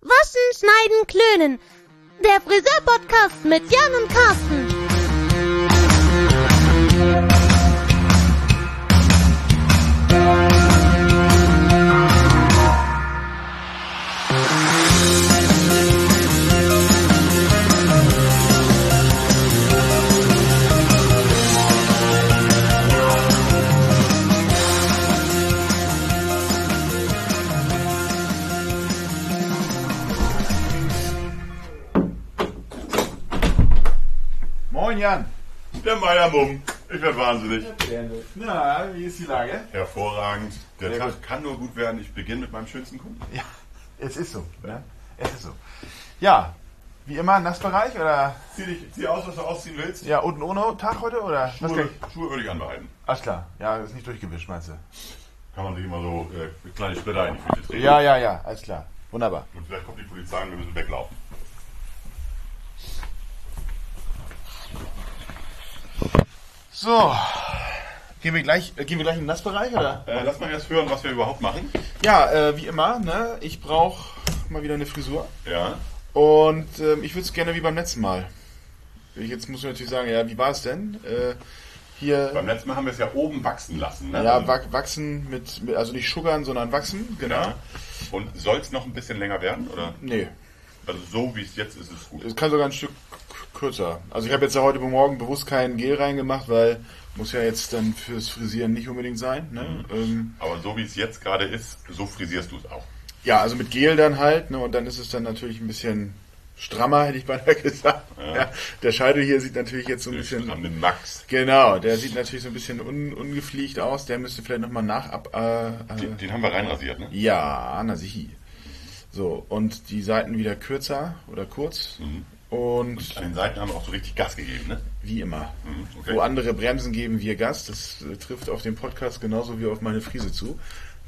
Waschen, Schneiden, Klönen. Der Friseur-Podcast mit Jan und Carsten. Moin Jan. Der Meiermumm. Ich werd wahnsinnig. Na, wie ist die Lage? Hervorragend. Der Sehr Tag gut. kann nur gut werden. Ich beginne mit meinem schönsten Kunden. Ja, es ist so. Ne? Es ist so. Ja, wie immer, Nassbereich oder? Zieh aus, was du ausziehen willst. Ja, unten ohne Tag heute oder? Was kann ich? Schuhe würde ich anbehalten. Alles klar. Ja, ist nicht durchgewischt, meinst du? Kann man sich immer so kleine Splitter in die Füße treten. Ja, alles klar. Wunderbar. Und vielleicht kommt die Polizei und wir müssen weglaufen. So. Gehen wir gleich in den Nassbereich oder? Lass mal erst hören, was wir überhaupt machen. Ja, wie immer, ne? Ich brauche mal wieder eine Frisur. Ja. Und ich würde es gerne wie beim letzten Mal. Jetzt muss ich natürlich sagen, ja, wie war es denn? Hier. Beim letzten Mal haben wir es ja oben wachsen lassen. Ne? Ja, wachsen mit, also nicht sugarn, sondern wachsen, genau. Ja. Und soll es noch ein bisschen länger werden? Oder? Nee, Also so wie es jetzt ist, ist es gut. es kann sogar ein Stück kürzer. Also ich habe jetzt ja heute Morgen bewusst kein Gel reingemacht, weil muss ja jetzt dann fürs Frisieren nicht unbedingt sein. Ne? Aber so wie es jetzt gerade ist, so frisierst du es auch. Ja, also mit Gel dann halt, ne? Und dann ist es dann natürlich ein bisschen strammer, hätte ich beinahe gesagt. Ja, der Scheitel hier sieht natürlich jetzt so ein bisschen... An den Max. Genau, der sieht natürlich so ein bisschen ungepflegt aus. Der müsste vielleicht nochmal Den haben wir reinrasiert, ne? Ja, na sichi. So, und die Seiten wieder kürzer oder kurz. Und An den Seiten haben wir auch so richtig Gas gegeben, ne? wie immer. Okay. Wo andere Bremsen geben, wir Gas. Das trifft auf den Podcast genauso wie auf meine Frise zu.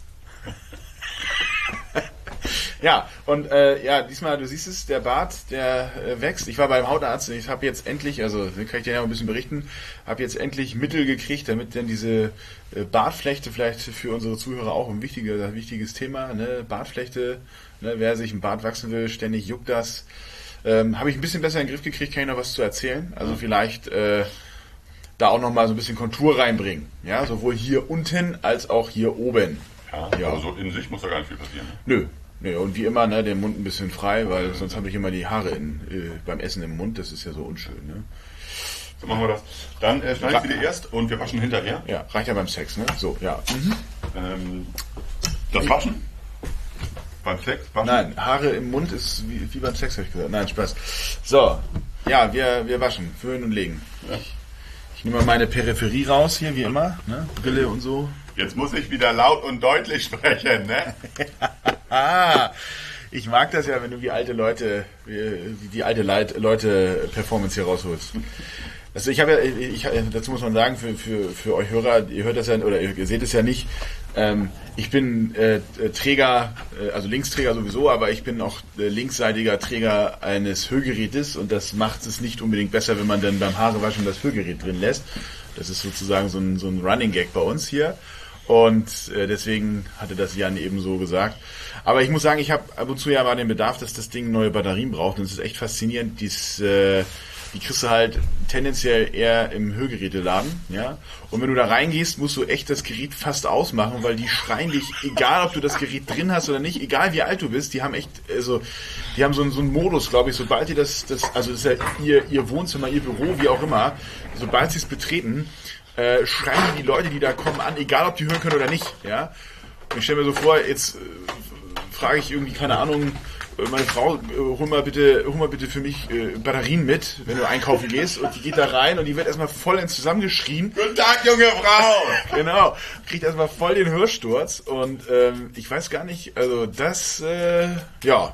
Ja, und diesmal, du siehst es, der Bart, der wächst. Ich war beim Hautarzt und ich habe jetzt endlich, also kann ich dir ja ein bisschen berichten, habe jetzt endlich Mittel gekriegt, damit dann diese Bartflechte, vielleicht für unsere Zuhörer auch ein wichtiges Thema, ne? Bartflechte, ne? Wer sich ein Bart wachsen will, ständig juckt das. Habe ich ein bisschen besser in den Griff gekriegt, kann ich noch was zu erzählen. Also vielleicht da auch noch mal so ein bisschen Kontur reinbringen. Ja, sowohl hier unten als auch hier oben. Ja. Aber so in sich muss da gar nicht viel passieren. Ne? Nö. Nee, und wie immer, ne, den Mund ein bisschen frei, weil sonst habe ich immer die Haare beim Essen im Mund. Das ist ja so unschön. Ne? So machen wir das. Dann schneide ich sie dir erst und wir waschen hinterher. Ja, reicht ja beim Sex, ne? So, ja. Das Waschen? Beim Sex? Waschen? Nein, Haare im Mund ist wie beim Sex, habe ich gesagt. Nein, Spaß. So, ja, wir waschen, föhnen und legen. Ja. Ich nehme mal meine Peripherie raus hier, wie immer, ne? Brille und so. Jetzt muss ich wieder laut und deutlich sprechen, ne? Ich mag das ja, wenn du die alte Leute Performance hier rausholst. Also dazu muss man sagen, für euch Hörer, ihr hört das ja, oder ihr seht es ja nicht, ich bin Träger, also Linksträger sowieso, aber ich bin auch linksseitiger Träger eines Hörgerätes und das macht es nicht unbedingt besser, wenn man dann beim Haarewaschen das Hörgerät drin lässt. Das ist sozusagen so ein Running Gag bei uns hier. Und deswegen hatte das Jan eben so gesagt. Aber ich muss sagen, ich habe ab und zu ja mal den Bedarf, dass das Ding neue Batterien braucht. Und es ist echt faszinierend. Die kriegst du halt tendenziell eher im Hörgeräteladen. Ja? Und wenn du da reingehst, musst du echt das Gerät fast ausmachen, weil die schreien dich, egal ob du das Gerät drin hast oder nicht, egal wie alt du bist, die haben echt, also die haben so einen Modus, glaube ich, sobald die das ist ja ihr Wohnzimmer, ihr Büro, wie auch immer, sobald sie es betreten, schreien die Leute, die da kommen, an, egal ob die hören können oder nicht. Ja? Und ich stelle mir so vor, jetzt frage ich irgendwie, keine Ahnung, meine Frau, hol mal bitte für mich Batterien mit, wenn du einkaufen gehst. Und die geht da rein und die wird erstmal voll ins Zusammengeschrien. Guten Tag, junge Frau! Genau, kriegt erstmal voll den Hörsturz. Und ich weiß gar nicht, also das, ja...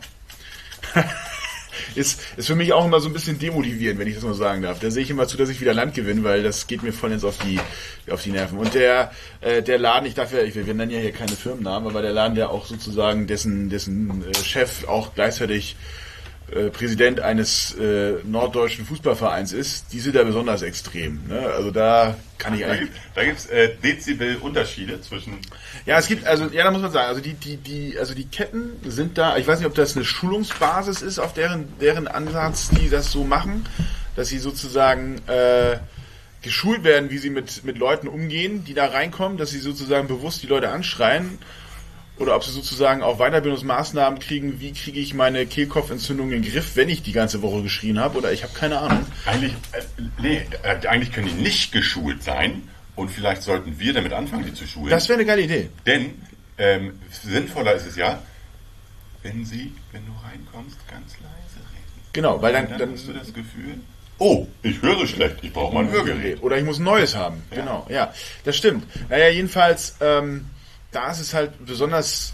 Ist für mich auch immer so ein bisschen demotivierend, wenn ich das mal sagen darf. Da sehe ich immer zu, dass ich wieder Land gewinne, weil das geht mir voll ins auf die Nerven. Und der Laden, wir nennen ja hier keine Firmennamen, aber der Laden, der auch sozusagen dessen Chef auch gleichzeitig Präsident eines norddeutschen Fußballvereins ist, die sind da besonders extrem. Ne? Also da kann ich eigentlich... Da gibt's Dezibel-Unterschiede zwischen... Ja, es gibt, also, ja, da muss man sagen, also die Ketten sind da, ich weiß nicht, ob das eine Schulungsbasis ist, auf deren Ansatz die das so machen, dass sie sozusagen geschult werden, wie sie mit Leuten umgehen, die da reinkommen, dass sie sozusagen bewusst die Leute anschreien, oder ob sie sozusagen auch Weiterbildungsmaßnahmen kriegen, wie kriege ich meine Kehlkopfentzündung in den Griff, wenn ich die ganze Woche geschrien habe, oder ich habe keine Ahnung. Eigentlich können die nicht geschult sein und vielleicht sollten wir damit anfangen, die zu schulen. Das wäre eine geile Idee. Denn sinnvoller ist es ja, wenn du reinkommst, ganz leise reden. Genau, weil dann hast du das Gefühl, oh, ich höre schlecht, ich brauche mal ein Hörgerät. Oder ich muss ein neues haben. Ja. Genau, ja, das stimmt. Naja, jedenfalls... da ist es halt besonders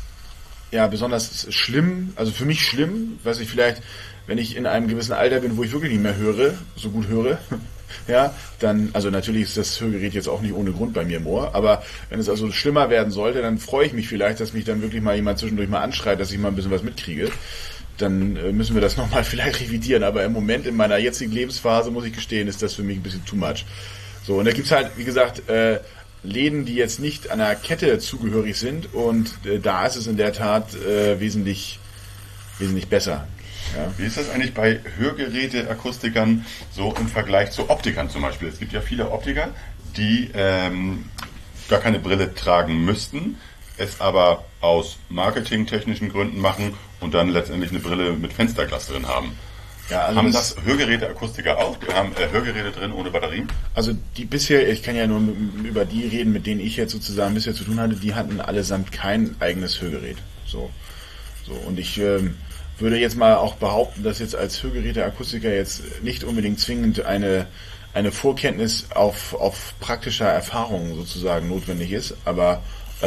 schlimm, also für mich schlimm, weiß ich vielleicht, wenn ich in einem gewissen Alter bin, wo ich wirklich nicht mehr so gut höre, ja, dann, also natürlich ist das Hörgerät jetzt auch nicht ohne Grund bei mir im Ohr, aber wenn es also schlimmer werden sollte, dann freue ich mich vielleicht, dass mich dann wirklich mal jemand zwischendurch mal anschreit, dass ich mal ein bisschen was mitkriege. Dann müssen wir das nochmal vielleicht revidieren, aber im Moment in meiner jetzigen Lebensphase, muss ich gestehen, ist das für mich ein bisschen too much. So, und da gibt's halt, wie gesagt, Läden, die jetzt nicht einer Kette zugehörig sind, und da ist es in der Tat wesentlich besser. Ja. Wie ist das eigentlich bei Hörgeräte-Akustikern so im Vergleich zu Optikern zum Beispiel? Es gibt ja viele Optiker, die gar keine Brille tragen müssten, es aber aus marketingtechnischen Gründen machen und dann letztendlich eine Brille mit Fensterglas drin haben. Ja, also haben das Hörgeräte-Akustiker auch? Die haben Hörgeräte drin ohne Batterien? Also die bisher, ich kann ja nur über die reden, mit denen ich jetzt sozusagen bisher zu tun hatte, die hatten allesamt kein eigenes Hörgerät. So. Und ich würde jetzt mal auch behaupten, dass jetzt als Hörgeräte-Akustiker jetzt nicht unbedingt zwingend eine Vorkenntnis auf praktischer Erfahrung sozusagen notwendig ist, aber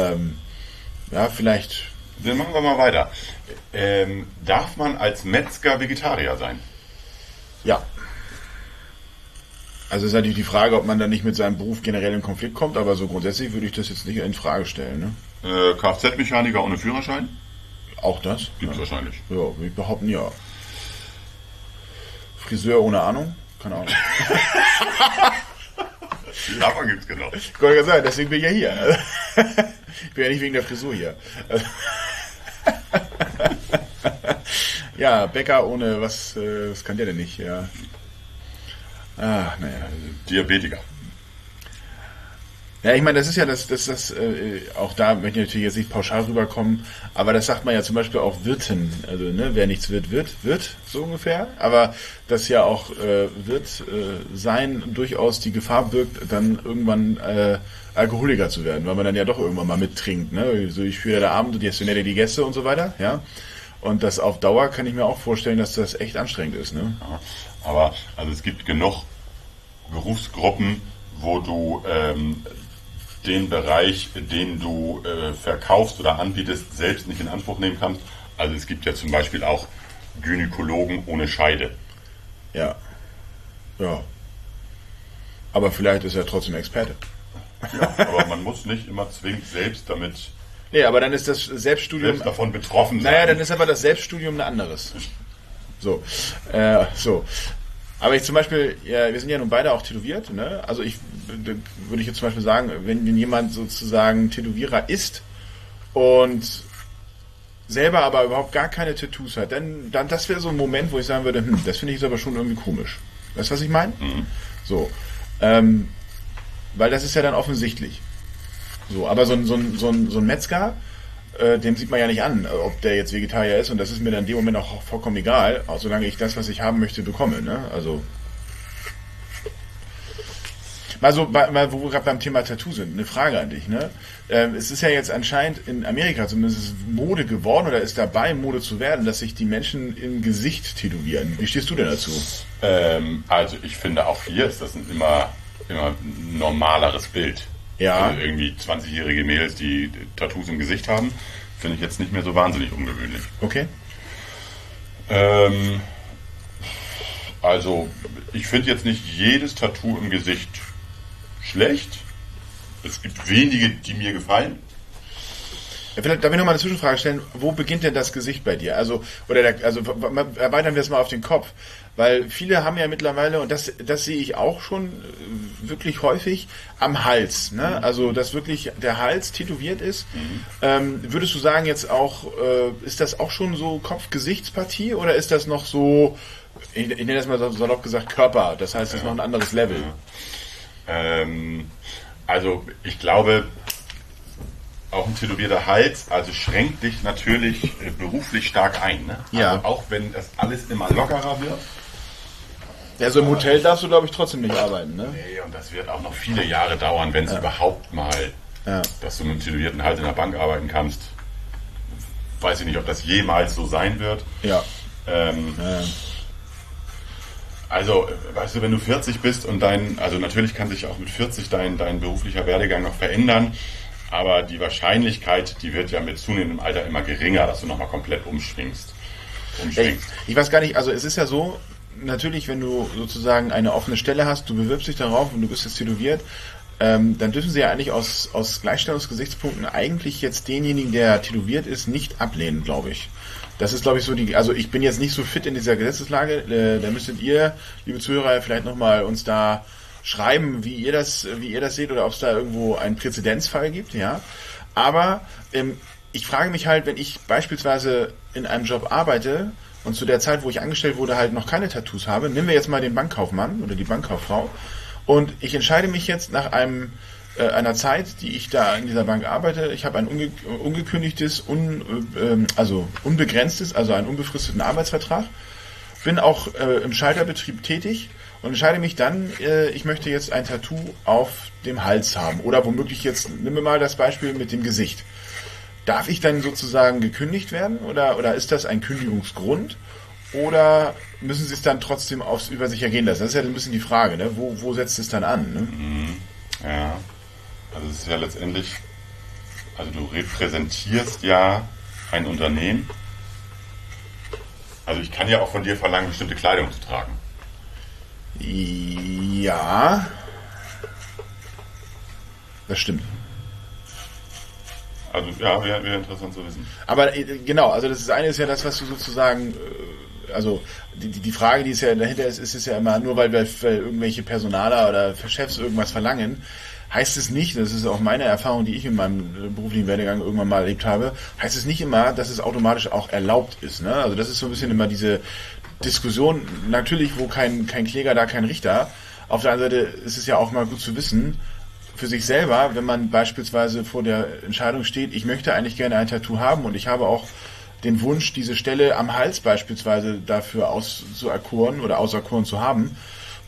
ja, vielleicht... Dann machen wir mal weiter. Darf man als Metzger Vegetarier sein? Ja. Also ist natürlich die Frage, ob man dann nicht mit seinem Beruf generell in Konflikt kommt, aber so grundsätzlich würde ich das jetzt nicht in Frage stellen. Ne? Kfz-Mechaniker ohne Führerschein? Auch das? Gibt's wahrscheinlich. Ja, wir behaupten ja. Friseur ohne Ahnung? Keine Ahnung. Davon gibt's genau. Ich wollte ja sagen, deswegen bin ich ja hier. Ich bin ja nicht wegen der Frisur hier. Ja, Bäcker ohne was kann der denn nicht? Ja. Naja. Diabetiker. Ja, ich meine, das ist ja das auch da möchte ich natürlich jetzt nicht pauschal rüberkommen, aber das sagt man ja zum Beispiel auch Wirten, also ne, wer nichts wird, so ungefähr, aber dass ja auch Wirt sein durchaus die Gefahr birgt, dann irgendwann Alkoholiker zu werden, weil man dann ja doch irgendwann mal mittrinkt, ne, so ich führe der Abend und jetzt sind ja die Gäste und so weiter, ja, und das auf Dauer kann ich mir auch vorstellen, dass das echt anstrengend ist, ne. Aber also es gibt genug Berufsgruppen, wo du den Bereich, den du verkaufst oder anbietest, selbst nicht in Anspruch nehmen kannst. Also es gibt ja zum Beispiel auch Gynäkologen ohne Scheide. Ja. Aber vielleicht ist er trotzdem Experte. Ja, aber man muss nicht immer zwingend selbst damit... Nee, aber dann ist das Selbststudium... Selbst davon betroffen sein. Naja, dann ist aber das Selbststudium ein anderes. So. Aber ich zum Beispiel, ja, wir sind ja nun beide auch tätowiert, ne? Also würde ich jetzt zum Beispiel sagen, wenn jemand sozusagen Tätowierer ist und selber aber überhaupt gar keine Tattoos hat, dann das wäre so ein Moment, wo ich sagen würde, das finde ich jetzt aber schon irgendwie komisch. Weißt du, was ich meine? Mhm. So. Weil das ist ja dann offensichtlich. So, aber so ein Metzger, dem sieht man ja nicht an, ob der jetzt Vegetarier ist, und das ist mir dann in dem Moment auch vollkommen egal, auch solange ich das, was ich haben möchte, bekomme. Ne? Also mal wo wir gerade beim Thema Tattoo sind, eine Frage an dich. Ne? Es ist ja jetzt anscheinend in Amerika zumindest Mode geworden oder ist dabei, Mode zu werden, dass sich die Menschen im Gesicht tätowieren. Wie stehst du denn dazu? Also ich finde, auch hier ist das ein immer ein normaleres Bild. Ja. Also irgendwie 20-jährige Mädels, die Tattoos im Gesicht haben, finde ich jetzt nicht mehr so wahnsinnig ungewöhnlich. Okay. Also ich finde jetzt nicht jedes Tattoo im Gesicht schlecht. Es gibt wenige, die mir gefallen. Vielleicht darf ich noch mal eine Zwischenfrage stellen. Wo beginnt denn das Gesicht bei dir? Also erweitern wir es mal auf den Kopf. Weil viele haben ja mittlerweile, und das sehe ich auch schon wirklich häufig, am Hals. Ne? Also, dass wirklich der Hals tätowiert ist. Würdest du sagen, jetzt auch, ist das auch schon so Kopf-Gesichtspartie oder ist das noch so, ich nenne das mal salopp gesagt, Körper? Das heißt, das ist noch ein anderes Level. Also, ich glaube, auch ein tätowierter Hals, also schränkt dich natürlich beruflich stark ein. Ne? Ja. Also auch wenn das alles immer lockerer wird. Ja, so im Hotel darfst du, glaube ich, trotzdem nicht arbeiten, ne? Nee, und das wird auch noch viele Jahre dauern, wenn es überhaupt mal, dass du mit einem tätowierten Hals in der Bank arbeiten kannst. Weiß ich nicht, ob das jemals so sein wird. Ja. Also, weißt du, wenn du 40 bist und also natürlich kann sich auch mit 40 dein beruflicher Werdegang noch verändern, aber die Wahrscheinlichkeit, die wird ja mit zunehmendem Alter immer geringer, dass du nochmal komplett umschwingst. Ich weiß gar nicht, also es ist ja so, natürlich, wenn du sozusagen eine offene Stelle hast, du bewirbst dich darauf und du bist jetzt tätowiert, dann dürfen sie ja eigentlich aus Gleichstellungsgesichtspunkten eigentlich jetzt denjenigen, der tätowiert ist, nicht ablehnen, glaube ich. Das ist, glaube ich, so also ich bin jetzt nicht so fit in dieser Gesetzeslage, da müsstet ihr, liebe Zuhörer, vielleicht nochmal uns da schreiben, wie ihr das seht oder ob es da irgendwo einen Präzedenzfall gibt, ja. Aber ich frage mich halt, wenn ich beispielsweise in einem Job arbeite und zu der Zeit, wo ich angestellt wurde, halt noch keine Tattoos habe, nehmen wir jetzt mal den Bankkaufmann oder die Bankkauffrau und ich entscheide mich jetzt nach einer Zeit, die ich da in dieser Bank arbeite, ich habe ein ungekündigtes, unbegrenztes, also einen unbefristeten Arbeitsvertrag, bin auch im Schalterbetrieb tätig und entscheide mich dann, ich möchte jetzt ein Tattoo auf dem Hals haben oder womöglich jetzt, nehmen wir mal das Beispiel mit dem Gesicht. Darf ich dann sozusagen gekündigt werden oder ist das ein Kündigungsgrund oder müssen Sie es dann trotzdem über sich ergehen lassen? Das ist ja ein bisschen die Frage, ne? Wo setzt es dann an? Ne? Ja, also es ist ja letztendlich, also du repräsentierst ja ein Unternehmen. Also ich kann ja auch von dir verlangen, bestimmte Kleidung zu tragen. Ja, das stimmt. Also ja, wäre interessant zu wissen. Aber genau, also das eine ist ja das, was du sozusagen, also die Frage, die ist ja dahinter ist es ja immer, nur weil irgendwelche Personaler oder Chefs irgendwas verlangen, heißt es nicht, das ist auch meine Erfahrung, die ich in meinem beruflichen Werdegang irgendwann mal erlebt habe, heißt es nicht immer, dass es automatisch auch erlaubt ist. Ne? Also das ist so ein bisschen immer diese Diskussion, natürlich, wo kein Kläger, da kein Richter. Auf der anderen Seite ist es ja auch mal gut zu wissen, für sich selber, wenn man beispielsweise vor der Entscheidung steht, ich möchte eigentlich gerne ein Tattoo haben und ich habe auch den Wunsch, diese Stelle am Hals beispielsweise dafür auserkoren zu haben,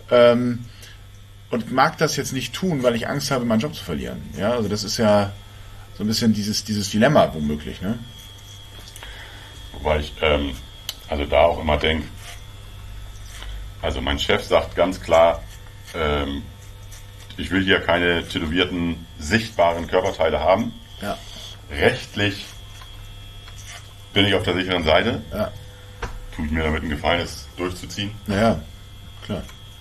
und mag das jetzt nicht tun, weil ich Angst habe, meinen Job zu verlieren. Ja, also das ist ja so ein bisschen dieses Dilemma womöglich, ne? Wobei ich also da auch immer denke, also mein Chef sagt ganz klar, ich will hier keine tätowierten, sichtbaren Körperteile haben. Ja. Rechtlich bin ich auf der sicheren Seite. Ja. Tue ich mir damit einen Gefallen, es durchzuziehen. Naja, klar.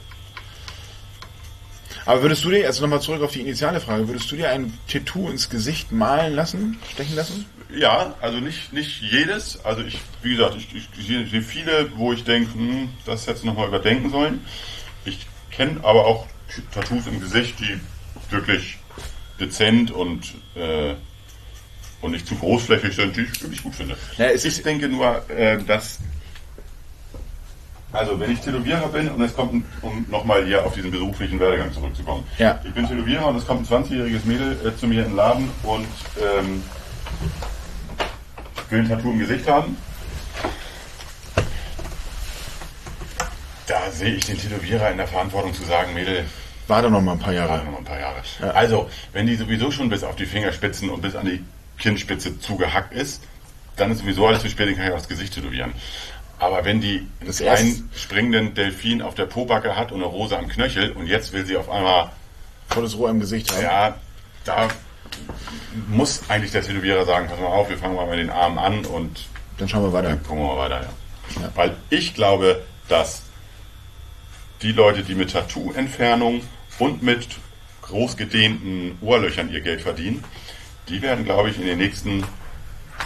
Aber würdest du dir, also nochmal zurück auf die initiale Frage, würdest du dir ein Tattoo ins Gesicht malen lassen, stechen lassen? Ja, also nicht jedes. Also wie gesagt, ich sehe viele, wo ich denke, das hätte ich nochmal überdenken sollen. Ich kenne aber auch Tattoos im Gesicht, die wirklich dezent und nicht zu großflächig sind, die ich wirklich gut finde. Ja, ich denke nur, dass, also wenn ich Tätowierer bin und es kommt, um nochmal hier auf diesen beruflichen Werdegang zurückzukommen. Ja. Ich bin Tätowierer und es kommt ein 20-jähriges Mädel zu mir in den Laden und will ein Tattoo im Gesicht haben. Da sehe ich den Tätowierer in der Verantwortung zu sagen, Mädel, warte noch mal ein paar Jahre. Ja. Also, wenn die sowieso schon bis auf die Fingerspitzen und bis an die Kinnspitze zugehackt ist, dann ist sowieso alles zu spät, den kann ich auch das Gesicht tätowieren. Aber wenn die einen kleinen springenden Delfin auf der Pobacke hat und eine Rose am Knöchel und jetzt will sie auf einmal volles Rohr im Gesicht haben. Ja, da muss eigentlich der Tätowierer sagen, pass mal auf, wir fangen mal mit den Armen an und dann schauen wir weiter. Dann gucken wir mal weiter, ja. Weil ich glaube, dass die Leute, die mit Tattoo-Entfernung und mit groß gedehnten Ohrlöchern ihr Geld verdienen, die werden, glaube ich, in den nächsten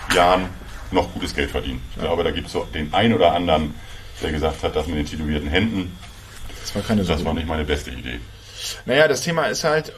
Jahren noch gutes Geld verdienen. Ich glaube, da gibt es so den einen oder anderen, der gesagt hat, das mit den tätowierten Händen, das war nicht meine beste Idee. Naja, das Thema ist halt,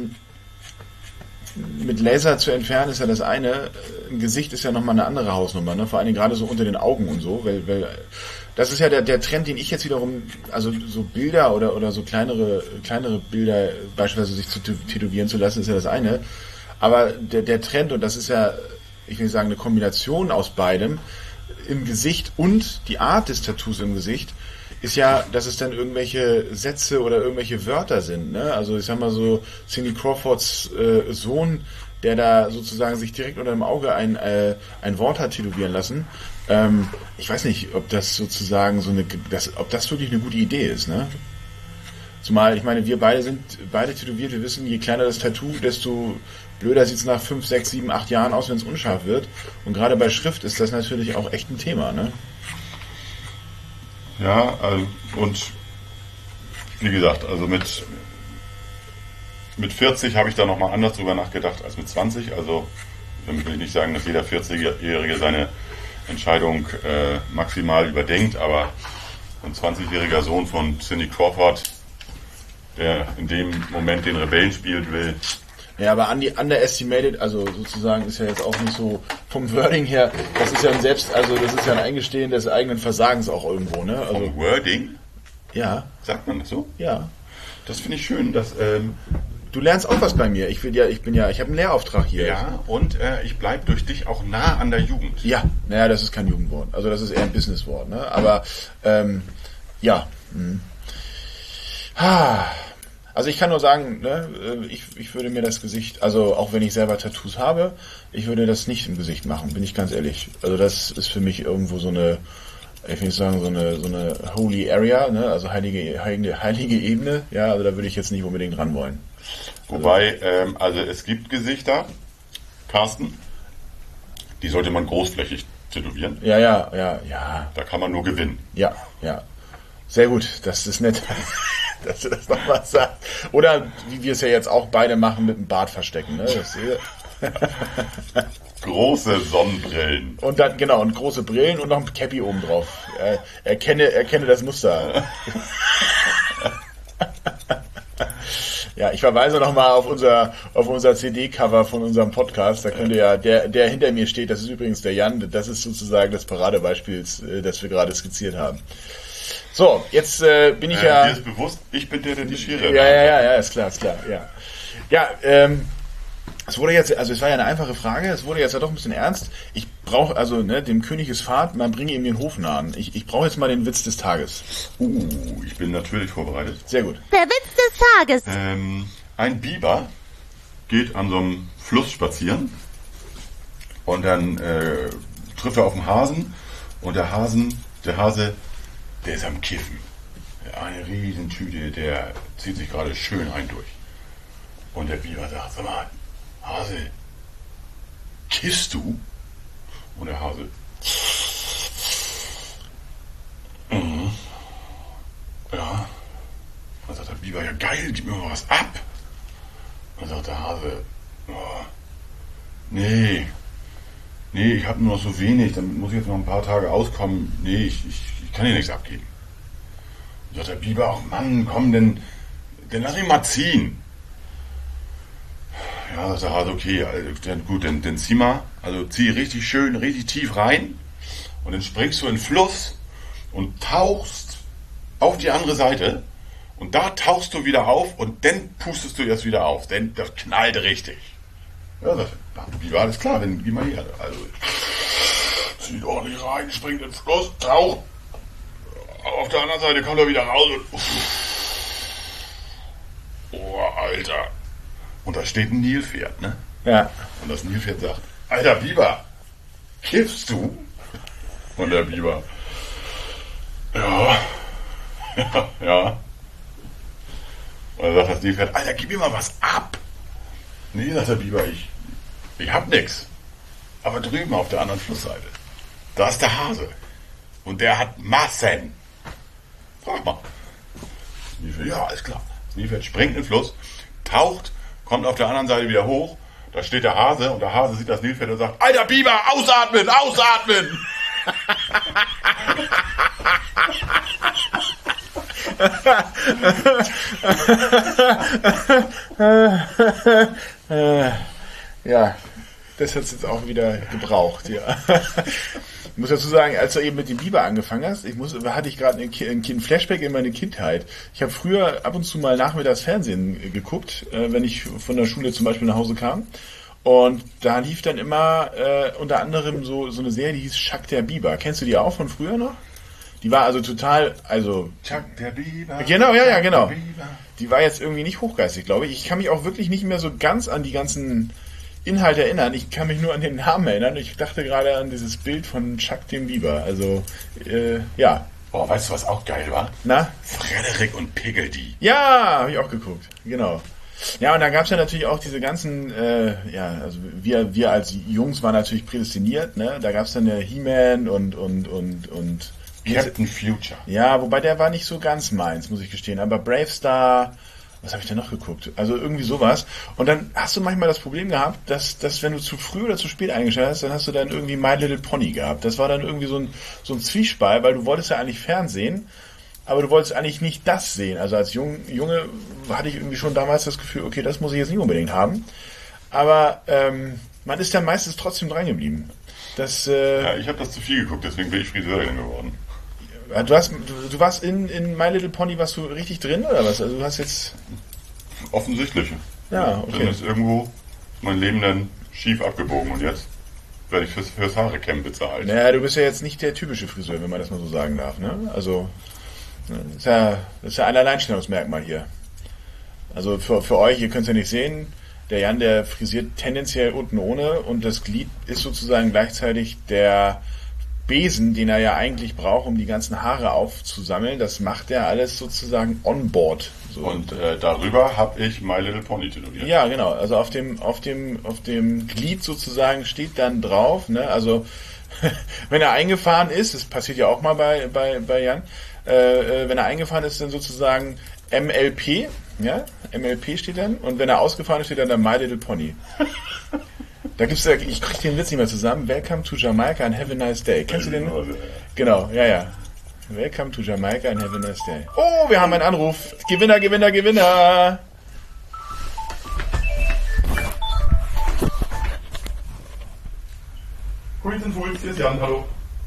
mit Laser zu entfernen ist ja das eine, im Gesicht ist ja nochmal eine andere Hausnummer, ne? Vor allem gerade so unter den Augen und so, weil das ist ja der Trend, den ich jetzt wiederum, also so Bilder oder so kleinere Bilder beispielsweise sich zu tätowieren zu lassen, ist ja das eine, aber der Trend, und das ist ja, ich will sagen, eine Kombination aus beidem, im Gesicht und die Art des Tattoos im Gesicht, ist ja, dass es dann irgendwelche Sätze oder irgendwelche Wörter sind, ne? Also ich sag mal so, Cindy Crawfords Sohn, der da sozusagen sich direkt unter dem Auge ein Wort hat tätowieren lassen. Ich weiß nicht, ob das sozusagen ob das wirklich eine gute Idee ist, ne? Zumal, ich meine, wir beide sind tätowiert, wir wissen, je kleiner das Tattoo, desto blöder sieht es nach 5, 6, 7, 8 Jahren aus, wenn es unscharf wird. Und gerade bei Schrift ist das natürlich auch echt ein Thema, ne? Ja, und wie gesagt, also mit 40 habe ich da nochmal anders drüber nachgedacht als mit 20. Also damit will ich nicht sagen, dass jeder 40-Jährige seine Entscheidung maximal überdenkt, aber ein 20-jähriger Sohn von Cindy Crawford, der in dem Moment den Rebellen spielt, will. Ja, aber underestimated, also sozusagen ist ja jetzt auch nicht so vom Wording her, das ist ja ein Eingestehen des eigenen Versagens auch irgendwo, ne? Also, vom Wording? Ja. Sagt man das so? Ja. Das finde ich schön, dass du lernst auch was bei mir. Ich habe einen Lehrauftrag hier. Ja, und ich bleibe durch dich auch nah an der Jugend. Ja, naja, das ist kein Jugendwort. Also das ist eher ein Businesswort, ne? Aber ja. Also ich kann nur sagen, ne, ich würde mir das Gesicht, also auch wenn ich selber Tattoos habe, ich würde das nicht im Gesicht machen, bin ich ganz ehrlich. Also das ist für mich irgendwo so eine, ich will nicht sagen, so eine holy area, ne, also heilige Ebene, ja, also da würde ich jetzt nicht unbedingt ran wollen. Wobei, also es gibt Gesichter, Carsten, die sollte man großflächig tätowieren. Ja. Da kann man nur gewinnen. Ja. Sehr gut, das ist nett, dass du das nochmal sagst. Oder wie wir es ja jetzt auch beide machen, mit dem Bart verstecken. Ne? Große Sonnenbrillen. Und dann, genau, und große Brillen und noch ein Cappy oben drauf. Erkenne das Muster. Ja, ich verweise nochmal auf unser CD-Cover von unserem Podcast. Da könnt ihr ja, der hinter mir steht, das ist übrigens der Jan, das ist sozusagen das Paradebeispiel, das wir gerade skizziert haben. So, jetzt bin ich ja... Dir ist bewusst, ich bin der die Schere... Ja, ist klar, ja. Ja, es wurde jetzt, also es war ja eine einfache Frage, es wurde jetzt ja doch ein bisschen ernst. Ich brauche, also, ne, dem König ist Fahrt, man bringe ihm den Hof nahen. Ich brauche jetzt mal den Witz des Tages. Ich bin natürlich vorbereitet. Sehr gut. Der Witz des Tages. Ein Biber geht an so einem Fluss spazieren und dann trifft er auf einen Hasen und der Hase, der ist am Kiffen. Eine Riesentüte, der zieht sich gerade schön ein durch. Und der Biber sagt, sag mal, Hase, kiffst du? Und der Hase, ja. Dann sagt der Biber, ja geil, gib mir mal was ab. Dann sagt der Hase, oh, nee, ich habe nur noch so wenig, dann muss ich jetzt noch ein paar Tage auskommen. Nee, ich kann dir nichts abgeben. Dann sagt der Biber, ach Mann, komm, dann lass mich mal ziehen. Ja, sagt der Hase, okay, dann gut, dann zieh mal, also zieh richtig schön, richtig tief rein und dann springst du in den Fluss und tauchst auf die andere Seite und da tauchst du wieder auf und dann pustest du jetzt wieder auf, denn das knallt richtig. Ja, sagt der Biber, alles klar, dann geh mal her. Also, zieht ordentlich rein, springt in den Fluss, taucht, auf der anderen Seite kommt er wieder raus und oh, Alter. Und da steht ein Nilpferd, ne? Ja. Und das Nilpferd sagt, Alter Biber, kiffst du? Und der Biber, ja. Und dann sagt das Nilpferd, Alter, gib mir mal was ab. Nee, sagt der Biber, ich hab nix. Aber drüben auf der anderen Flussseite, da ist der Hase. Und der hat Massen. Frag mal. Das Nilpferd, ja, alles klar. Das Nilpferd springt in den Fluss, taucht, kommt auf der anderen Seite wieder hoch, Da steht der Hase und der Hase sieht das Nilpferd und sagt, Alter Biber, ausatmen, ausatmen! Ja, das hat es jetzt auch wieder gebraucht, ja. Ich muss dazu sagen, als du eben mit dem Biber angefangen hast, hatte ich gerade ein Flashback in meine Kindheit. Ich habe früher ab und zu mal nachmittags Fernsehen geguckt, wenn ich von der Schule zum Beispiel nach Hause kam. Und da lief dann immer unter anderem so eine Serie, die hieß Chuck der Biber. Kennst du die auch von früher noch? Die war also total, Chuck der Biber. Genau, ja, genau. Die war jetzt irgendwie nicht hochgeistig, glaube ich. Ich kann mich auch wirklich nicht mehr so ganz an die ganzen Inhalte erinnern. Ich kann mich nur an den Namen erinnern. Ich dachte gerade an dieses Bild von Chuck dem Biber. Also, ja. Boah, weißt du, was auch geil war? Na? Frederik und Piggledy. Ja, habe ich auch geguckt. Genau. Ja, und dann gab es ja natürlich auch diese ganzen, also wir als Jungs waren natürlich prädestiniert, ne? Da gab es dann der He-Man und Captain Future. Ja, wobei der war nicht so ganz meins, muss ich gestehen. Aber Brave Star, was habe ich denn noch geguckt? Also irgendwie sowas. Und dann hast du manchmal das Problem gehabt, dass wenn du zu früh oder zu spät eingeschaltet hast, dann hast du dann irgendwie My Little Pony gehabt. Das war dann irgendwie so ein Zwiespalt, weil du wolltest ja eigentlich Fernsehen, aber du wolltest eigentlich nicht das sehen. Also als Junge hatte ich irgendwie schon damals das Gefühl, okay, das muss ich jetzt nicht unbedingt haben. Aber man ist dann meistens trotzdem dran geblieben. Ja, ich habe das zu viel geguckt, deswegen bin ich Friseurin geworden. Du warst in My Little Pony, warst du richtig drin oder was? Also du hast jetzt... Offensichtlich. Ja, okay. Dann ist irgendwo mein Leben dann schief abgebogen und jetzt werde ich fürs Haare-Camp bezahlt. Naja, du bist ja jetzt nicht der typische Friseur, wenn man das mal so sagen darf, ne? Also, das ist ja ein Alleinstellungsmerkmal hier. Also für euch, ihr könnt es ja nicht sehen, der Jan, der frisiert tendenziell unten ohne und das Glied ist sozusagen gleichzeitig der Besen, den er ja eigentlich braucht, um die ganzen Haare aufzusammeln. Das macht er alles sozusagen on board. So. Und darüber habe ich My Little Pony tätowiert. Ja, genau. Also auf dem Glied sozusagen steht dann drauf, ne? Also wenn er eingefahren ist, das passiert ja auch mal bei Jan, wenn er eingefahren ist, dann sozusagen MLP, ja, MLP steht dann, und wenn er ausgefahren ist, steht dann der My Little Pony. Da gibt's ja, ich krieg den Witz nicht mehr zusammen. Welcome to Jamaica and have a nice day. Kennst du den? Genau, ja. Welcome to Jamaica and have a nice day. Oh, wir haben einen Anruf. Gewinner. Hier ist Jan, hallo.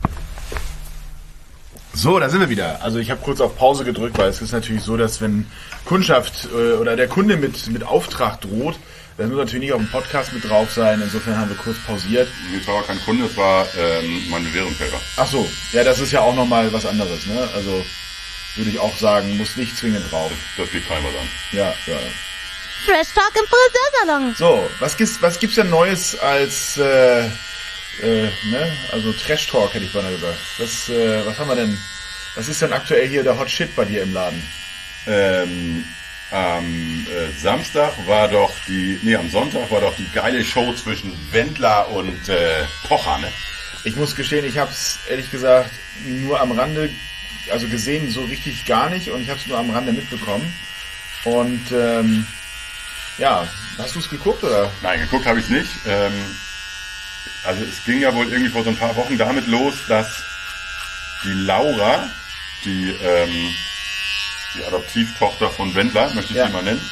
So, da sind wir wieder. Also ich habe kurz auf Pause gedrückt, weil es ist natürlich so, dass wenn Kundschaft oder der Kunde mit Auftrag droht, das muss natürlich nicht auf dem Podcast mit drauf sein. Insofern haben wir kurz pausiert. Das war kein Kunde, das war mein Bewährungshelfer. Ach so, ja, das ist ja auch nochmal was anderes, ne? Also würde ich auch sagen, muss nicht zwingend drauf. Das geht keinem was an. Ja. Fresh Talk im Friseursalon. So, was gibt's denn Neues als also Trash Talk hätte ich beinahe gesagt. Was haben wir denn? Was ist denn aktuell hier der Hot Shit bei dir im Laden? Am Samstag war doch am Sonntag war doch die geile Show zwischen Wendler und Pocher, ne? Ich muss gestehen, ich habe es ehrlich gesagt nur am Rande, also gesehen so richtig gar nicht, und ich habe es nur am Rande mitbekommen. Und ja, hast du es geguckt oder? Nein, geguckt habe ich es nicht. Also es ging ja wohl irgendwie vor so ein paar Wochen damit los, dass die Laura, die Adoptivtochter von Wendler, möchte ich sie mal nennen,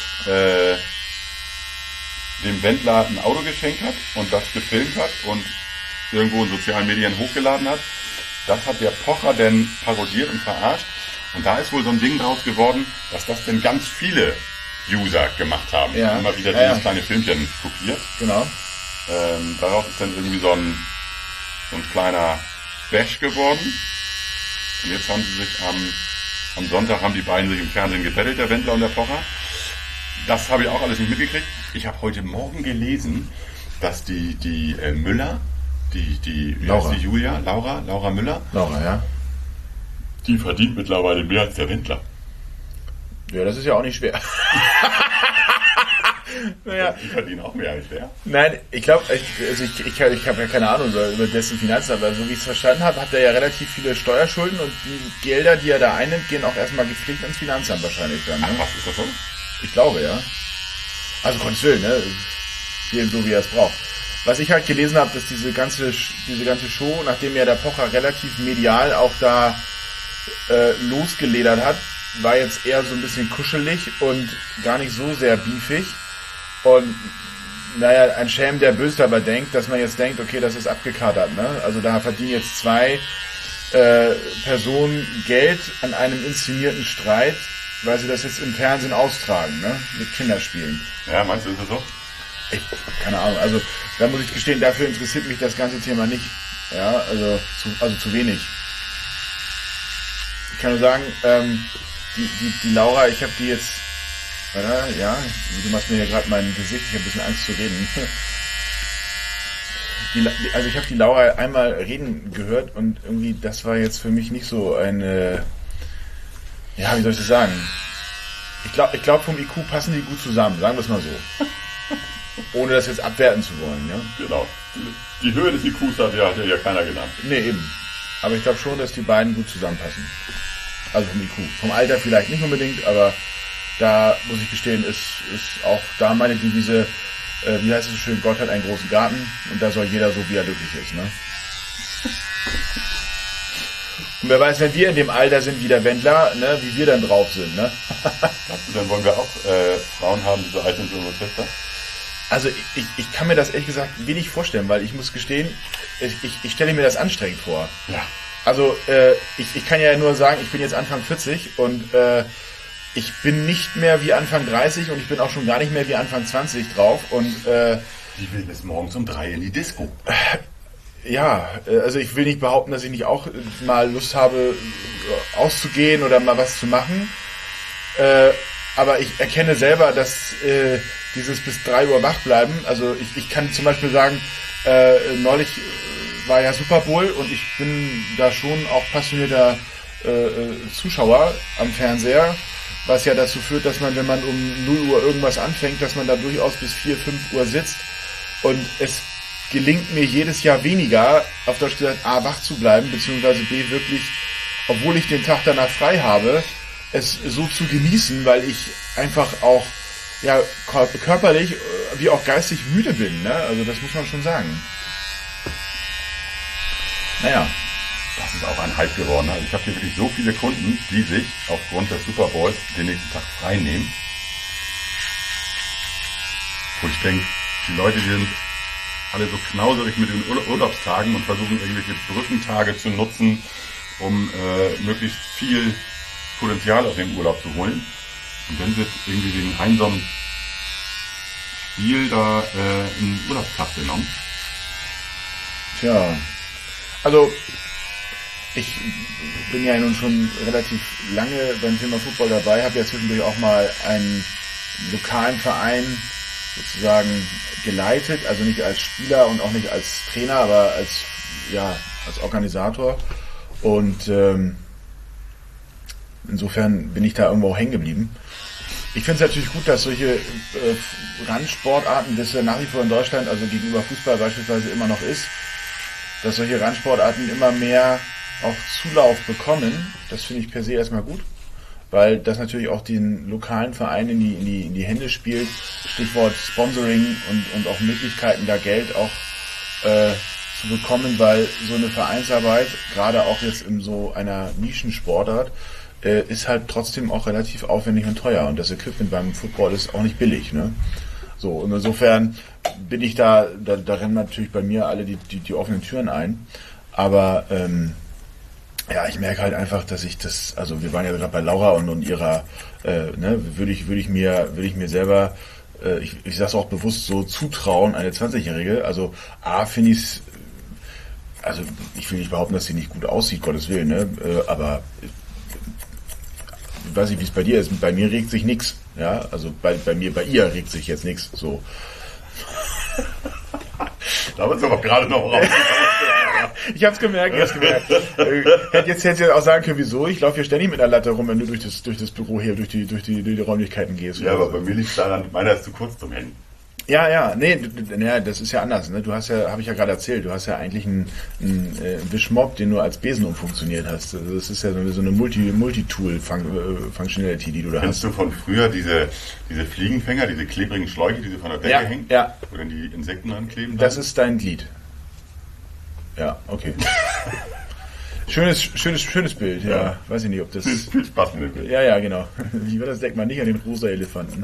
dem Wendler ein Auto geschenkt hat und das gefilmt hat und irgendwo in sozialen Medien hochgeladen hat. Das hat der Pocher denn parodiert und verarscht. Und da ist wohl so ein Ding draus geworden, dass das denn ganz viele User gemacht haben. Ja. Immer wieder dieses kleine Filmchen kopiert. Genau. Daraus ist dann irgendwie so ein kleiner Bash geworden. Und jetzt haben sie sich am Sonntag haben die beiden sich im Fernsehen gebettelt, der Wendler und der Pocher. Das habe ich auch alles nicht mitgekriegt. Ich habe heute Morgen gelesen, dass die Müller, Laura. Laura Müller. Laura, ja. Die verdient mittlerweile mehr als der Wendler. Ja, das ist ja auch nicht schwer. Naja. Die verdienen auch mehr als der. Nein, ich glaube, ich habe ja keine Ahnung über dessen Finanzen, aber so wie ich es verstanden habe, hat er ja relativ viele Steuerschulden und die Gelder, die er da einnimmt, gehen auch erstmal gepflegt ins Finanzamt wahrscheinlich dann. Ne? Ach, was ist das so? Ich glaube, ja. Also Gottes Willen, ne? spielen, so wie er es braucht. Was ich halt gelesen habe, dass diese ganze Show, nachdem ja der Pocher relativ medial auch da losgeledert hat, war jetzt eher so ein bisschen kuschelig und gar nicht so sehr beefig. Und naja, ein Schelm, der böse dabei denkt, dass man jetzt denkt, okay, das ist abgekatert, ne? Also da verdienen jetzt zwei Personen Geld an einem inszenierten Streit, weil sie das jetzt im Fernsehen austragen, ne? Mit Kinderspielen. Ja, meinst du, ist das so? Keine Ahnung, also da muss ich gestehen, dafür interessiert mich das ganze Thema nicht. Ja, also zu wenig. Ich kann nur sagen, die Laura, ich habe die jetzt, ja, du machst mir ja gerade mein Gesicht, ich habe ein bisschen Angst zu reden. Also ich habe die Laura einmal reden gehört und irgendwie, das war jetzt für mich nicht so eine, ja, wie soll ich das sagen? Ich glaube vom IQ passen die gut zusammen, sagen wir es mal so. Ohne das jetzt abwerten zu wollen, ja? Genau. Die Höhe des IQs hat ja keiner genannt. Nee, eben. Aber ich glaube schon, dass die beiden gut zusammenpassen. Also vom IQ. Vom Alter vielleicht nicht unbedingt, aber da muss ich gestehen, ist auch da meine Devise, wie heißt es so schön, Gott hat einen großen Garten und da soll jeder so, wie er glücklich ist, ne? Und wer weiß, wenn wir in dem Alter sind wie der Wendler, ne, wie wir dann drauf sind, ne? Dann wollen wir auch Frauen haben, die so alt sind wie unsere Töchter? Also ich kann mir das ehrlich gesagt wenig vorstellen, weil ich muss gestehen, ich stelle mir das anstrengend vor. Ja. Also ich kann ja nur sagen, ich bin jetzt Anfang 40 und ich bin nicht mehr wie Anfang 30 und ich bin auch schon gar nicht mehr wie Anfang 20 drauf. Und die will bis morgens um 3 in die Disco. Ja, also ich will nicht behaupten, dass ich nicht auch mal Lust habe, auszugehen oder mal was zu machen. Aber ich erkenne selber, dass dieses bis 3 Uhr wach bleiben, also ich kann zum Beispiel sagen, neulich war ja Super Bowl und ich bin da schon auch passionierter Zuschauer am Fernseher, was ja dazu führt, dass man, wenn man um 0 Uhr irgendwas anfängt, dass man da durchaus bis 4, 5 Uhr sitzt und es gelingt mir jedes Jahr weniger, auf Deutsch gesagt, A, wach zu bleiben, beziehungsweise B, wirklich, obwohl ich den Tag danach frei habe, es so zu genießen, weil ich einfach auch ja körperlich wie auch geistig müde bin, ne? Also das muss man schon sagen. Naja. Das ist auch ein Hype geworden. Also ich habe hier wirklich so viele Kunden, die sich aufgrund des Super Bowls den nächsten Tag frei nehmen. Wo ich denke, die Leute, die sind alle so knauserig mit den Urlaubstagen und versuchen irgendwelche Brückentage zu nutzen, um möglichst viel Potenzial aus dem Urlaub zu holen. Und dann wird irgendwie wegen einem Spiel da ein Urlaubstag genommen. Tja, also ich bin ja nun schon relativ lange beim Thema Football dabei, habe ja zwischendurch auch mal einen lokalen Verein sozusagen geleitet, also nicht als Spieler und auch nicht als Trainer, aber als Organisator. Und insofern bin ich da irgendwo hängen geblieben. Ich finde es natürlich gut, dass solche Randsportarten, das ja nach wie vor in Deutschland, also gegenüber Fußball beispielsweise immer noch ist, dass solche Randsportarten immer mehr auch Zulauf bekommen. Das finde ich per se erstmal gut, weil das natürlich auch den lokalen Vereinen in die Hände spielt. Stichwort Sponsoring und auch Möglichkeiten, da Geld auch zu bekommen, weil so eine Vereinsarbeit, gerade auch jetzt in so einer Nischensportart, ist halt trotzdem auch relativ aufwendig und teuer. Und das Equipment beim Football ist auch nicht billig, ne? So, und insofern bin ich da rennen natürlich bei mir alle die offenen Türen ein. Aber ja, ich merke halt einfach, dass ich das, also wir waren ja gerade bei Laura und ihrer, würde ich mir selber, ich sag's auch bewusst so, zutrauen, eine 20-Jährige. Also A, finde ich's, also ich will nicht behaupten, dass sie nicht gut aussieht, Gottes Willen, ne? Aber ich weiß nicht, wie es bei dir ist. Bei mir regt sich nichts. Ja, also bei ihr regt sich jetzt nichts. So. Da wird es aber gerade noch raus. Ich hab's gemerkt. Hätte jetzt auch sagen können, wieso? Ich laufe hier ständig mit einer Latte rum, wenn du durch das Büro hier, durch die Räumlichkeiten gehst. Ja, aber bei mir liegt daran, meiner ist zu kurz zum Hängen. Ja, nee, das ist ja anders. Ne? Du hast ja, habe ich ja gerade erzählt, du hast ja eigentlich einen Wischmopp, den du als Besen umfunktioniert hast. Also das ist ja so eine Multi-Tool-Functionality, die du da Kennst hast. du von früher diese Fliegenfänger, diese klebrigen Schläuche, die so von der Decke hängen? Ja. Wo dann die Insekten ankleben? Das ist dein Glied. Ja, okay. Schönes Bild, ja. Weiß ich nicht, ob das... Viel Spaß mit dem Bild. Ja, genau. Wie war das? Denkt man nicht an den rosa Elefanten.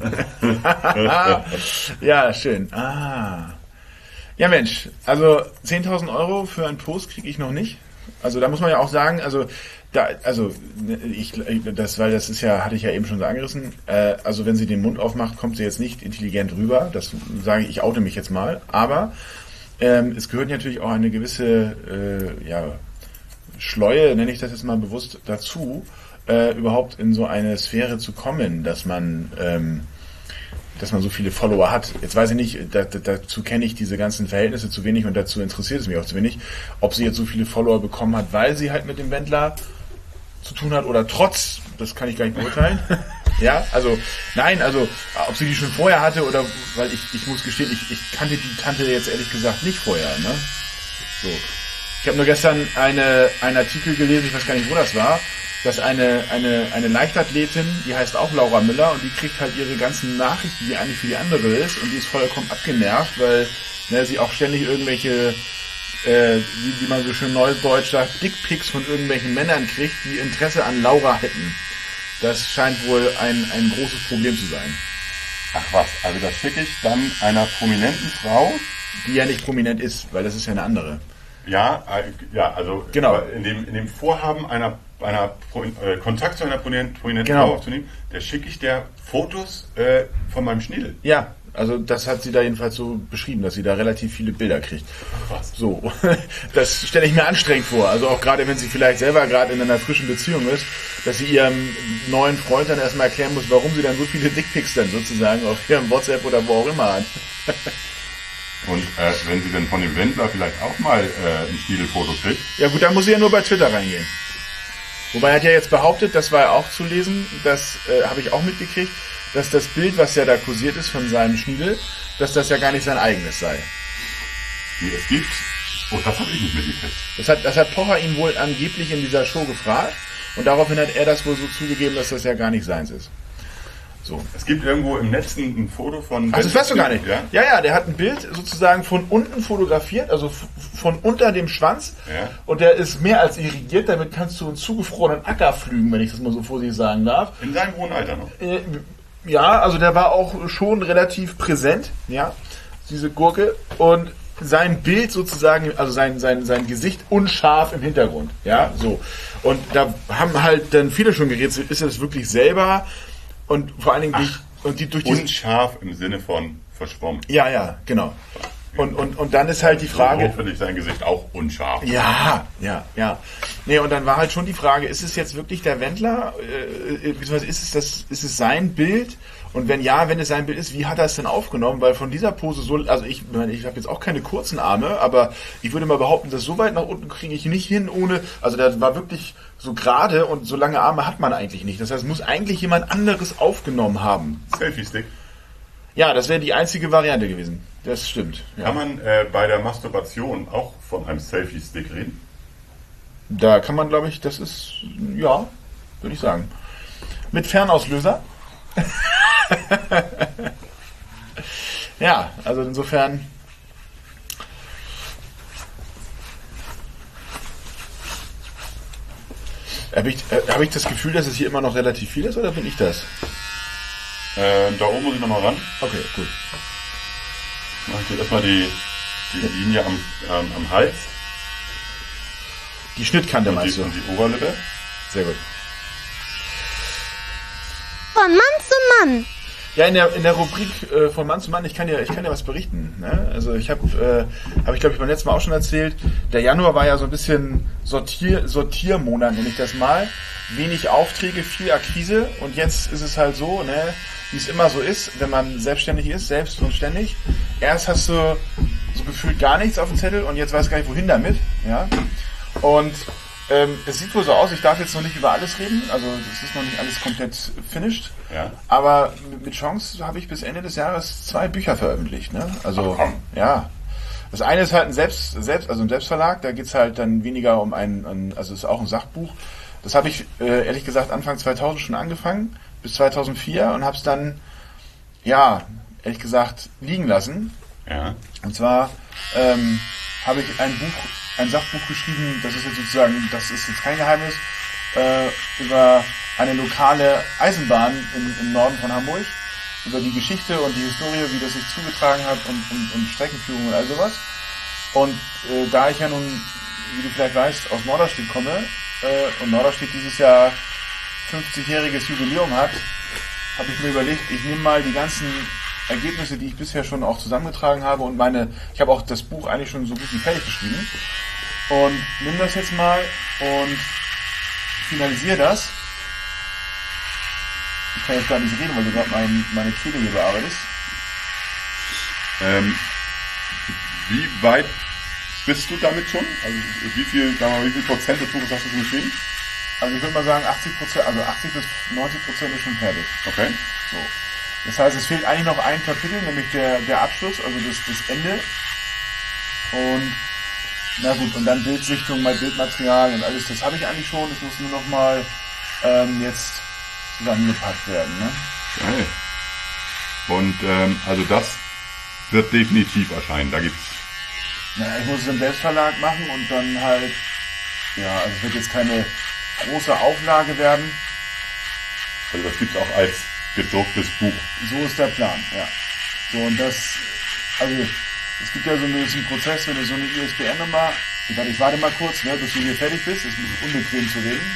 Ja, schön. Ah. Ja, Mensch. Also 10.000 Euro für einen Post kriege ich noch nicht. Also da muss man ja auch sagen, weil das ist ja, hatte ich ja eben schon so angerissen. Also wenn sie den Mund aufmacht, kommt sie jetzt nicht intelligent rüber. Das sage ich oute mich jetzt mal. Aber es gehört natürlich auch eine gewisse, Schleue, nenne ich das jetzt mal bewusst, dazu, überhaupt in so eine Sphäre zu kommen, dass man so viele Follower hat. Jetzt weiß ich nicht, dazu kenne ich diese ganzen Verhältnisse zu wenig und dazu interessiert es mich auch zu wenig, ob sie jetzt so viele Follower bekommen hat, weil sie halt mit dem Wendler zu tun hat oder trotz, das kann ich gar nicht beurteilen. Ja, ob sie die schon vorher hatte oder, weil ich muss gestehen, ich kannte die Tante jetzt ehrlich gesagt nicht vorher, ne? So. Ich habe nur gestern einen Artikel gelesen, ich weiß gar nicht, wo das war, dass eine Leichtathletin, die heißt auch Laura Müller und die kriegt halt ihre ganzen Nachrichten, die eigentlich für die andere ist und die ist vollkommen abgenervt, weil sie auch ständig irgendwelche, wie man so schön neudeutsch sagt, Dickpics von irgendwelchen Männern kriegt, die Interesse an Laura hätten. Das scheint wohl ein großes Problem zu sein. Ach was, also das schicke ich dann einer prominenten Frau. Die ja nicht prominent ist, weil das ist ja eine andere. Ja, also genau. In dem Vorhaben einer Kontakt zu einer prominenten genau. Frau aufzunehmen, der schicke ich der Fotos von meinem Schniedel. Ja, also das hat sie da jedenfalls so beschrieben, dass sie da relativ viele Bilder kriegt. Was? So, das stelle ich mir anstrengend vor. Also auch gerade, wenn sie vielleicht selber gerade in einer frischen Beziehung ist, dass sie ihrem neuen Freund dann erstmal erklären muss, warum sie dann so viele Dickpics dann sozusagen auf ihrem WhatsApp oder wo auch immer hat. Und wenn sie denn von dem Wendler vielleicht auch mal ein Schniedelfoto kriegt? Ja gut, dann muss sie ja nur bei Twitter reingehen. Wobei er hat ja jetzt behauptet, das war ja auch zu lesen, das habe ich auch mitgekriegt, dass das Bild, was ja da kursiert ist von seinem Schniedel, dass das ja gar nicht sein eigenes sei. Wie es gibt. Oh, das habe ich nicht mitgekriegt. Das hat Pocher ihn wohl angeblich in dieser Show gefragt und daraufhin hat er das wohl so zugegeben, dass das ja gar nicht seins ist. So. Es gibt irgendwo im Netz ein Foto von... Ach, das weißt du gar nicht. Ja? Ja, der hat ein Bild sozusagen von unten fotografiert, also von unter dem Schwanz. Ja. Und der ist mehr als irrigiert, damit kannst du einen zugefrorenen Acker pflügen, wenn ich das mal so vorsichtig sagen darf. In seinem hohen Alter noch. Ja, also der war auch schon relativ präsent, ja, diese Gurke. Und sein Bild sozusagen, also sein Gesicht unscharf im Hintergrund, ja, so. Und da haben halt dann viele schon gerätselt, ist es wirklich selber? Und vor allen Dingen durch die unscharf im Sinne von verschwommen. Ja, genau. Und dann ist halt die Frage... So finde ich sein Gesicht auch unscharf. Ja. Nee, und dann war halt schon die Frage, ist es jetzt wirklich der Wendler? Beziehungsweise ist es sein Bild? Und wenn ja, wenn es sein Bild ist, wie hat er es denn aufgenommen? Weil von dieser Pose so... Also ich habe jetzt auch keine kurzen Arme, aber ich würde mal behaupten, dass so weit nach unten kriege ich nicht hin ohne... Also der war wirklich so gerade und so lange Arme hat man eigentlich nicht. Das heißt, muss eigentlich jemand anderes aufgenommen haben. Selfie-Stick. Ja, das wäre die einzige Variante gewesen. Das stimmt. Ja. Kann man bei der Masturbation auch von einem Selfie-Stick reden? Da kann man, glaube ich, das ist, ja, würde ich sagen. Mit Fernauslöser. Ja, also insofern... Habe ich das Gefühl, dass es hier immer noch relativ viel ist, oder bin ich das? Da oben muss ich nochmal ran. Okay, gut. Mache ich dir erstmal die Linie am Hals. Die Schnittkante meinst du? Und die Oberlippe. Sehr gut. Von Mann zu Mann. Ja, in der Rubrik von Mann zu Mann, ich kann dir was berichten. Ne? Also ich habe ich glaube ich beim letzten Mal auch schon erzählt, der Januar war ja so ein bisschen Sortiermonat, nenne ich das mal. Wenig Aufträge, viel Akquise und jetzt ist es halt so, ne, wie es immer so ist, wenn man selbstständig ist, selbst und ständig. Erst hast du so gefühlt gar nichts auf dem Zettel und jetzt weißt du gar nicht, wohin damit. Ja? Und es sieht wohl so aus, ich darf jetzt noch nicht über alles reden, also es ist noch nicht alles komplett finished, Ja. aber mit Chance habe ich bis Ende des Jahres 2 Bücher veröffentlicht, ne? Also, Ach, komm. ja. Das eine ist halt ein Selbstverlag, da geht's halt dann weniger um also es ist auch ein Sachbuch. Das habe ich, ehrlich gesagt, Anfang 2000 schon angefangen, bis 2004 und habe es dann, ja, ehrlich gesagt, liegen lassen. Ja. Und zwar habe ich ein Sachbuch geschrieben, das ist jetzt sozusagen, das ist jetzt kein Geheimnis, über eine lokale Eisenbahn im Norden von Hamburg, über die Geschichte und die Historie, wie das sich zugetragen hat und Streckenführung und all sowas. Und da ich ja nun, wie du vielleicht weißt, aus Norderstedt komme und Norderstedt dieses Jahr 50-jähriges Jubiläum hat, habe ich mir überlegt, ich nehme mal die ganzen Ergebnisse, die ich bisher schon auch zusammengetragen habe und ich habe auch das Buch eigentlich schon so gut wie fertig geschrieben und nimm das jetzt mal und finalisiere das. Ich kann jetzt gar nicht reden, weil du gerade meine Kehle hier bearbeitest. Wie weit bist du damit schon? Also wie viel Prozent des Buches hast du schon geschrieben? Also ich würde mal sagen 80%, also 80 bis 90% ist schon fertig. Okay. So. Das heißt, es fehlt eigentlich noch ein Kapitel, nämlich der Abschluss, also das Ende. Und na gut, und dann Bildsichtung, mal Bildmaterial und alles, das habe ich eigentlich schon. Es muss nur noch mal jetzt zusammengepackt werden. Ne? Geil. Und also das wird definitiv erscheinen. Da gibt's. Na, ich muss es im Selbstverlag machen und dann halt, ja, also es wird jetzt keine große Auflage werden. Also das gibt's auch als gedrucktes Buch. So ist der Plan, ja. So, und das, also, es gibt ja so einen Prozess, wenn du so eine ISBN-Nummer, ich warte mal kurz, ne, bis du hier fertig bist, ist unbequem zu reden.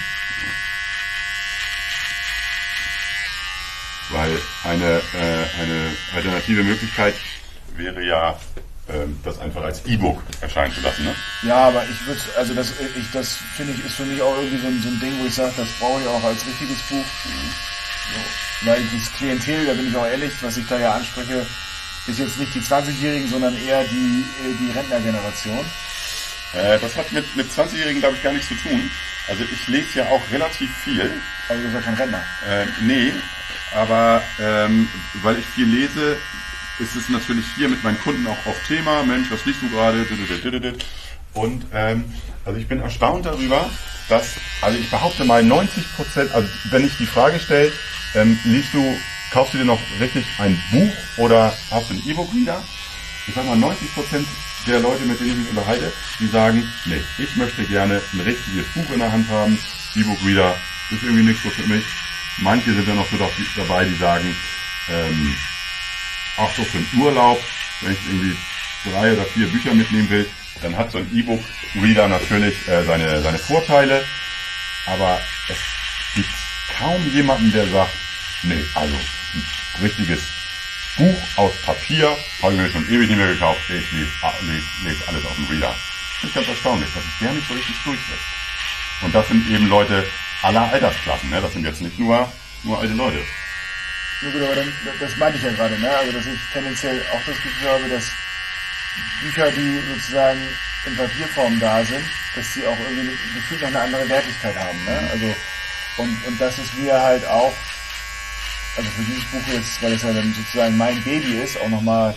Weil eine alternative Möglichkeit wäre ja, das einfach als E-Book erscheinen zu lassen, ne? Ja, aber ich würde, also das finde ich, ist für mich auch irgendwie so ein Ding, wo ich sage, das brauche ich auch als richtiges Buch. So, weil das Klientel, da bin ich auch ehrlich, was ich da ja anspreche, ist jetzt nicht die 20-Jährigen, sondern eher die Rentnergeneration. Das hat mit 20-Jährigen, glaube ich, gar nichts zu tun. Also ich lese ja auch relativ viel. Aber du bist ja kein Rentner. Nee, aber weil ich viel lese, ist es natürlich hier mit meinen Kunden auch oft Thema. Mensch, was liest du gerade? Und also ich bin erstaunt darüber, dass, also ich behaupte mal 90%, also wenn ich die Frage stelle, kaufst du dir noch richtig ein Buch oder hast du ein E-Book-Reader? Ich sag mal 90% der Leute, mit denen ich mich unterhalte, die sagen, nee, ich möchte gerne ein richtiges Buch in der Hand haben. E-Book-Reader ist irgendwie nichts so für mich. Manche sind ja noch so dabei, die sagen, auch so für den Urlaub, wenn ich irgendwie 3 oder 4 Bücher mitnehmen will, dann hat so ein E-Book-Reader natürlich seine Vorteile, aber es gibt kaum jemanden, der sagt, nee, also ein richtiges Buch aus Papier habe ich mir schon ewig nicht mehr gekauft, ich lese alles auf dem Reader. Das ist ganz erstaunlich, dass sich der nicht so richtig durchsetzt. Und das sind eben Leute aller Altersklassen, ne? Das sind jetzt nicht nur alte Leute. Ja gut, aber das meinte ich ja gerade, ne? Also dass ich tendenziell auch das Gefühl habe, dass Bücher, die sozusagen in Papierform da sind, dass sie auch irgendwie gefühlt noch eine andere Wertigkeit haben, ne? Also und das ist mir halt auch, also für dieses Buch jetzt, weil es ja dann sozusagen mein Baby ist, auch nochmal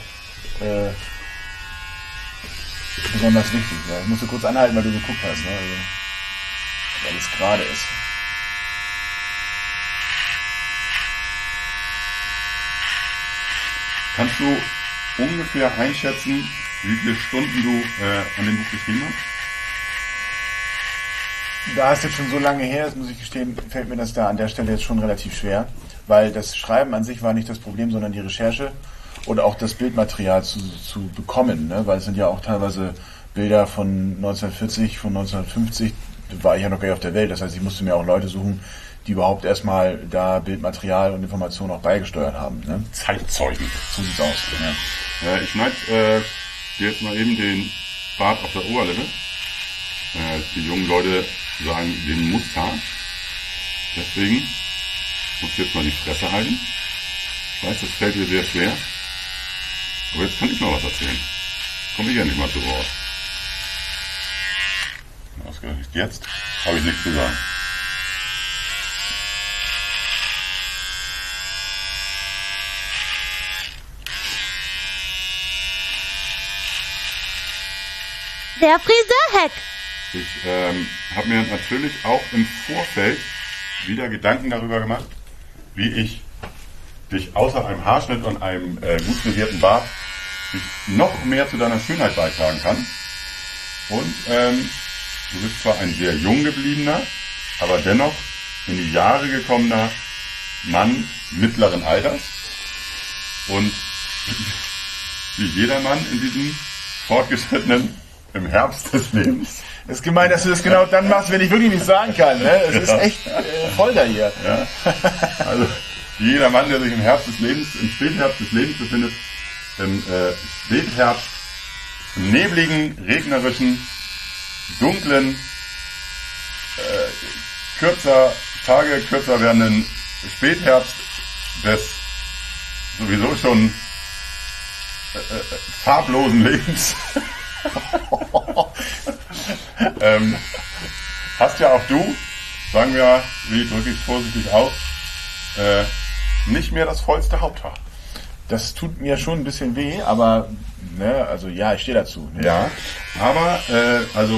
besonders wichtig. Ne? Ich musste kurz anhalten, weil du geguckt hast, ne? Also, weil es gerade ist. Kannst du ungefähr einschätzen, wie viele Stunden du an dem Buch geschrieben hast? Da es jetzt schon so lange her ist, muss ich gestehen, fällt mir das da an der Stelle jetzt schon relativ schwer, weil das Schreiben an sich war nicht das Problem, sondern die Recherche und auch das Bildmaterial zu bekommen, ne? Weil es sind ja auch teilweise Bilder von 1940, von 1950, da war ich ja noch gar nicht auf der Welt, das heißt, ich musste mir auch Leute suchen, die überhaupt erstmal da Bildmaterial und Informationen auch beigesteuert haben. Ne? Zeitzeugen. So sieht's aus. Ja. Ich schneide dir jetzt mal eben den Bart auf der Oberlippe. Die jungen Leute sagen den Muster. Deswegen muss ich jetzt mal die Fresse halten. Ich weiß, das fällt dir sehr schwer. Aber jetzt kann ich mal was erzählen. Komme ich ja nicht mal zu Wort. Ausgerechnet jetzt. habe ich nichts zu sagen. Der Friseurhack. Ich habe mir natürlich auch im Vorfeld wieder Gedanken darüber gemacht, wie ich dich außer einem Haarschnitt und einem gut frisierten Bart dich noch mehr zu deiner Schönheit beitragen kann. Und du bist zwar ein sehr jung gebliebener, aber dennoch in die Jahre gekommener Mann mittleren Alters. Und wie jeder Mann in diesem fortgeschrittenen im Herbst des Lebens. Es ist gemein, dass du das genau dann machst, wenn ich wirklich nichts sagen kann. Ne? Es ist echt Folter hier. Ja. Also jeder Mann, der sich im Herbst des Lebens, im Spätherbst des Lebens befindet, im Spätherbst, im nebligen, regnerischen, dunklen, Tage kürzer werdenden Spätherbst des sowieso schon farblosen Lebens. Hast ja auch du, sagen wir, wie drücke ich es vorsichtig aus, nicht mehr das vollste Haupthaar. Das tut mir schon ein bisschen weh, aber ne, also ja, ich stehe dazu. Ne? Ja, aber also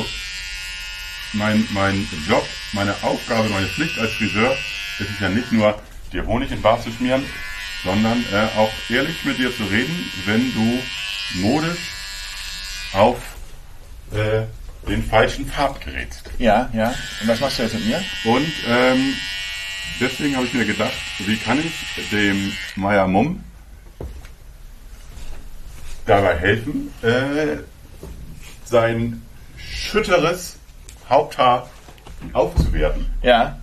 mein Job, meine Aufgabe, meine Pflicht als Friseur ist es ja nicht nur, dir Honig in den Bart zu schmieren, sondern auch ehrlich mit dir zu reden, wenn du modisch auf den falschen Pfad gerätst. Ja, ja. Und was machst du jetzt mit mir? Und deswegen habe ich mir gedacht, wie kann ich dem Meier Mumm dabei helfen, sein schütteres Haupthaar aufzuwerten. Ja.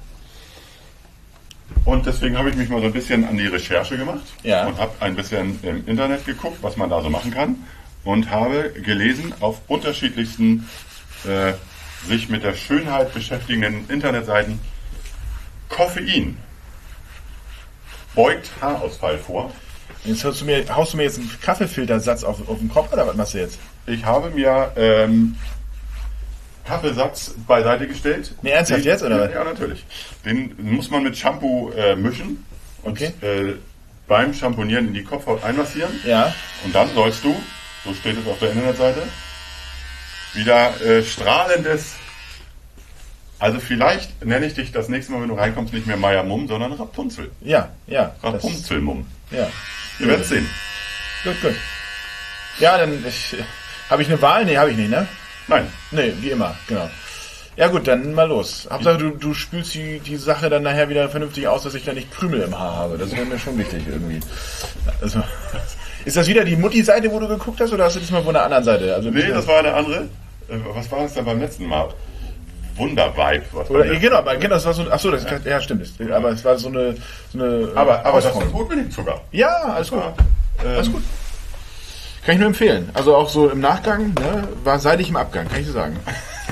Und deswegen habe ich mich mal so ein bisschen an die Recherche gemacht Ja. und habe ein bisschen im Internet geguckt, was man da so machen kann. Und habe gelesen auf unterschiedlichsten sich mit der Schönheit beschäftigenden Internetseiten, Koffein beugt Haarausfall vor. Jetzt haust du mir jetzt einen Kaffeefiltersatz auf den Kopf oder was machst du jetzt? Ich habe mir Kaffeesatz beiseite gestellt. Nee, ernsthaft jetzt, oder was? Ja, natürlich. Den muss man mit Shampoo mischen und Okay. beim Shampoonieren in die Kopfhaut einmassieren. Ja. Und dann sollst du, so steht es auf der Internetseite, wieder strahlendes, also vielleicht nenne ich dich das nächste Mal, wenn du reinkommst, nicht mehr Meier Mumm, sondern Rapunzel. Ja, ja. Rapunzel-Mumm. Ja. Ihr werdet sehen. Gut, gut. Ja, dann habe ich eine Wahl? Nee, habe ich nicht, ne? Nein. Nee, wie immer, genau. Ja gut, dann mal los. Hauptsache du spülst die Sache dann nachher wieder vernünftig aus, dass ich da nicht Krümel im Haar habe. Das wäre mir schon wichtig irgendwie. Also, ist das wieder die Mutti-Seite, wo du geguckt hast, oder hast du das mal von der anderen Seite? Also, Nee, das war eine andere. Was war das denn beim letzten Mal? Wundervibe. Oder, genau, das war so. Achso, ja, stimmt. Aber es war so eine aber das Ausform. ist gut mit dem Zucker. Ja, alles gut. Ja, Alles gut. Kann ich nur empfehlen. Also auch so im Nachgang, ne, war seidig im Abgang, kann ich so sagen.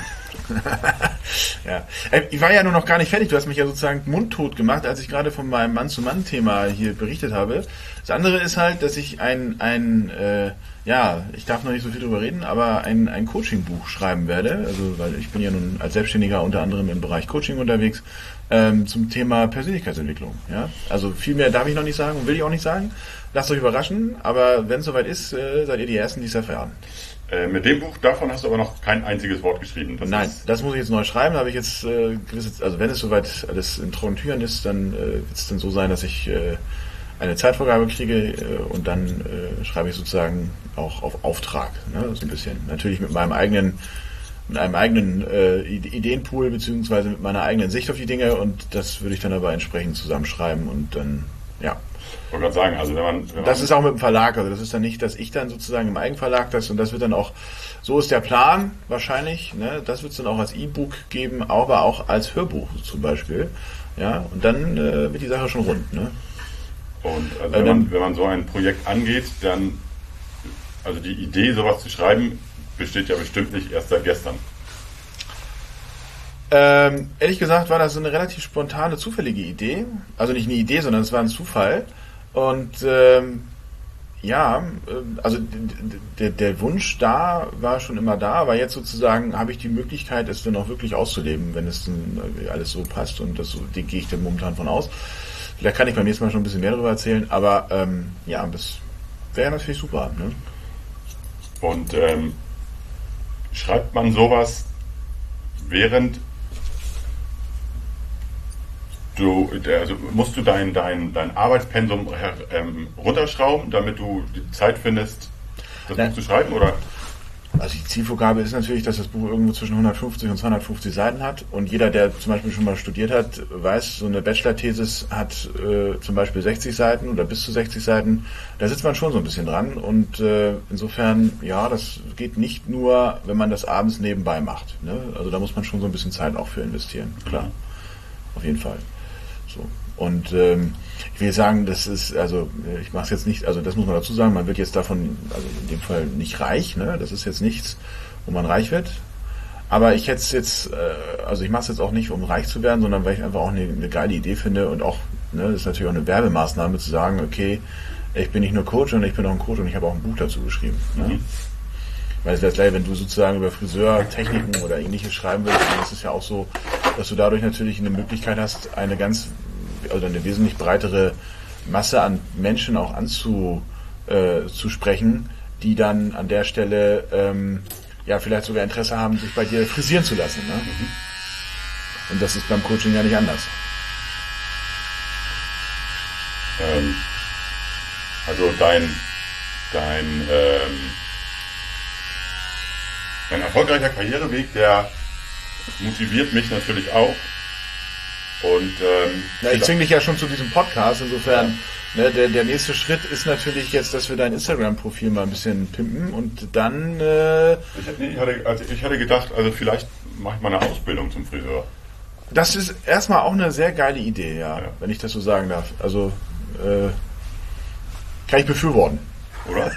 Ja. Ich war ja nur noch gar nicht fertig. Du hast mich ja sozusagen mundtot gemacht, als ich gerade von meinem Mann-zu-Mann-Thema hier berichtet habe. Das andere ist halt, dass ich ich darf noch nicht so viel drüber reden, aber ein Coaching-Buch schreiben werde. Also, weil ich bin ja nun als Selbstständiger unter anderem im Bereich Coaching unterwegs, zum Thema Persönlichkeitsentwicklung. Ja? Also viel mehr darf ich noch nicht sagen und will ich auch nicht sagen. Lasst euch überraschen, aber wenn es soweit ist, seid ihr die Ersten, die es erfahren. Mit dem Buch davon hast du aber noch kein einziges Wort geschrieben. Nein, das muss ich jetzt neu schreiben. Da habe ich jetzt also wenn es soweit alles in trockenen Tüchern ist, dann wird es dann so sein, dass ich eine Zeitvorgabe kriege und dann schreibe ich sozusagen auch auf Auftrag, ne, so ein bisschen. Natürlich mit einem eigenen Ideenpool beziehungsweise mit meiner eigenen Sicht auf die Dinge, und das würde ich dann aber entsprechend zusammenschreiben und dann, ja. Ich wollte gerade sagen, also wenn man Das ist auch mit dem Verlag, also das ist dann nicht, dass ich dann sozusagen im Eigenverlag und das wird dann auch, so ist der Plan wahrscheinlich, ne, das wird es dann auch als E-Book geben, aber auch als Hörbuch zum Beispiel, ja, und dann wird die Sache schon rund, ne. Und also wenn man so ein Projekt angeht, dann, also die Idee, sowas zu schreiben, besteht ja bestimmt nicht erst seit gestern. Ehrlich gesagt war das so eine relativ spontane, zufällige Idee. Also nicht eine Idee, sondern es war ein Zufall. Und Ja, also der Wunsch da war schon immer da, aber jetzt sozusagen habe ich die Möglichkeit, es dann auch wirklich auszuleben, wenn es dann alles so passt und das gehe ich dann momentan von aus. Vielleicht kann ich beim nächsten Mal schon ein bisschen mehr darüber erzählen, aber ja, das wäre natürlich super. Ne? Und schreibt man sowas während also musst du dein Arbeitspensum runterschrauben, damit du die Zeit findest, das Buch zu schreiben, oder? Also die Zielvorgabe ist natürlich, dass das Buch irgendwo zwischen 150 und 250 Seiten hat und jeder, der zum Beispiel schon mal studiert hat, weiß, so eine Bachelor-Thesis hat zum Beispiel 60 Seiten oder bis zu 60 Seiten, da sitzt man schon so ein bisschen dran und insofern, ja, das geht nicht nur, wenn man das abends nebenbei macht. Ne? Also da muss man schon so ein bisschen Zeit auch für investieren, klar, auf jeden Fall. So. Und ich will sagen, das ist, also ich mache es jetzt nicht, also das muss man dazu sagen, man wird jetzt davon, also in dem Fall nicht reich, ne? Das ist jetzt nichts, wo man reich wird. Aber ich hätte es jetzt, also ich mache es jetzt auch nicht, um reich zu werden, sondern weil ich einfach auch eine geile Idee finde und auch, ne, das ist natürlich auch eine Werbemaßnahme zu sagen, okay, ich bin nicht nur Coach, sondern ich bin auch ein Coach und ich habe auch ein Buch dazu geschrieben. Ne? Weil es wäre gleich, wenn du sozusagen über Friseurtechniken oder ähnliches schreiben willst, dann ist es ja auch so, dass du dadurch natürlich eine Möglichkeit hast, eine wesentlich breitere Masse an Menschen auch anzusprechen, die dann an der Stelle ja vielleicht sogar Interesse haben, sich bei dir frisieren zu lassen. Ne? Und das ist beim Coaching ja nicht anders. Also dein erfolgreicher Karriereweg, der motiviert mich natürlich auch. Und ja, ich zwinge dich ja schon zu diesem Podcast, insofern ne, der nächste Schritt ist natürlich jetzt, dass wir dein Instagram-Profil mal ein bisschen pimpen und dann ich hatte gedacht, also vielleicht mache ich mal eine Ausbildung zum Friseur. Das ist erstmal auch eine sehr geile Idee, ja. Wenn ich das so sagen darf. Also kann ich befürworten. Oder?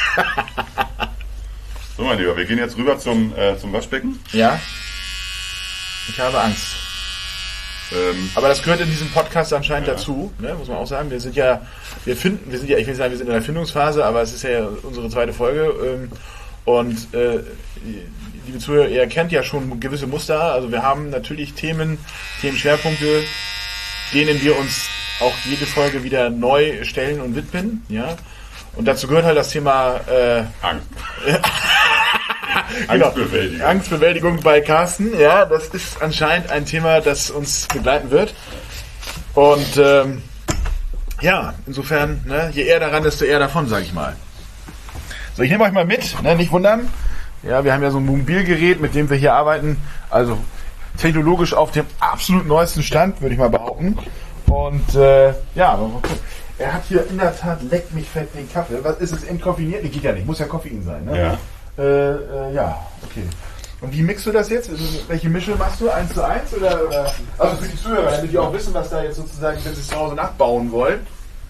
So, mein Lieber, wir gehen jetzt rüber zum Waschbecken. Ja. Ich habe Angst. Aber das gehört in diesem Podcast anscheinend dazu, ne, muss man auch sagen. Wir sind ja, ich will sagen, wir sind in der Findungsphase, aber es ist ja unsere zweite Folge. Und liebe Zuhörer, ihr kennt ja schon gewisse Muster. Also wir haben natürlich Themenschwerpunkte, denen wir uns auch jede Folge wieder neu stellen und widmen. Ja. Und dazu gehört halt das Thema Angst. Genau. Angstbewältigung. Angstbewältigung bei Carsten, ja, das ist anscheinend ein Thema, das uns begleiten wird. Und ja, insofern, ne, je eher daran, desto eher davon, sage ich mal. So, ich nehme euch mal mit, ne, nicht wundern. Ja, wir haben ja so ein Mobilgerät, mit dem wir hier arbeiten, also technologisch auf dem absolut neuesten Stand, würde ich mal behaupten. Und ja, er hat hier in der Tat, leckt mich fett den Kaffee. Was ist es, entkoffeiniert? Nee, geht ja nicht, muss ja Koffein sein, ne? Ja. Ja, okay. Und wie mixt du das jetzt? Welche Mischung machst du? 1:1 oder? Also für die Zuhörer, damit die auch wissen, was da jetzt sozusagen, wenn sie es zu Hause nachbauen wollen.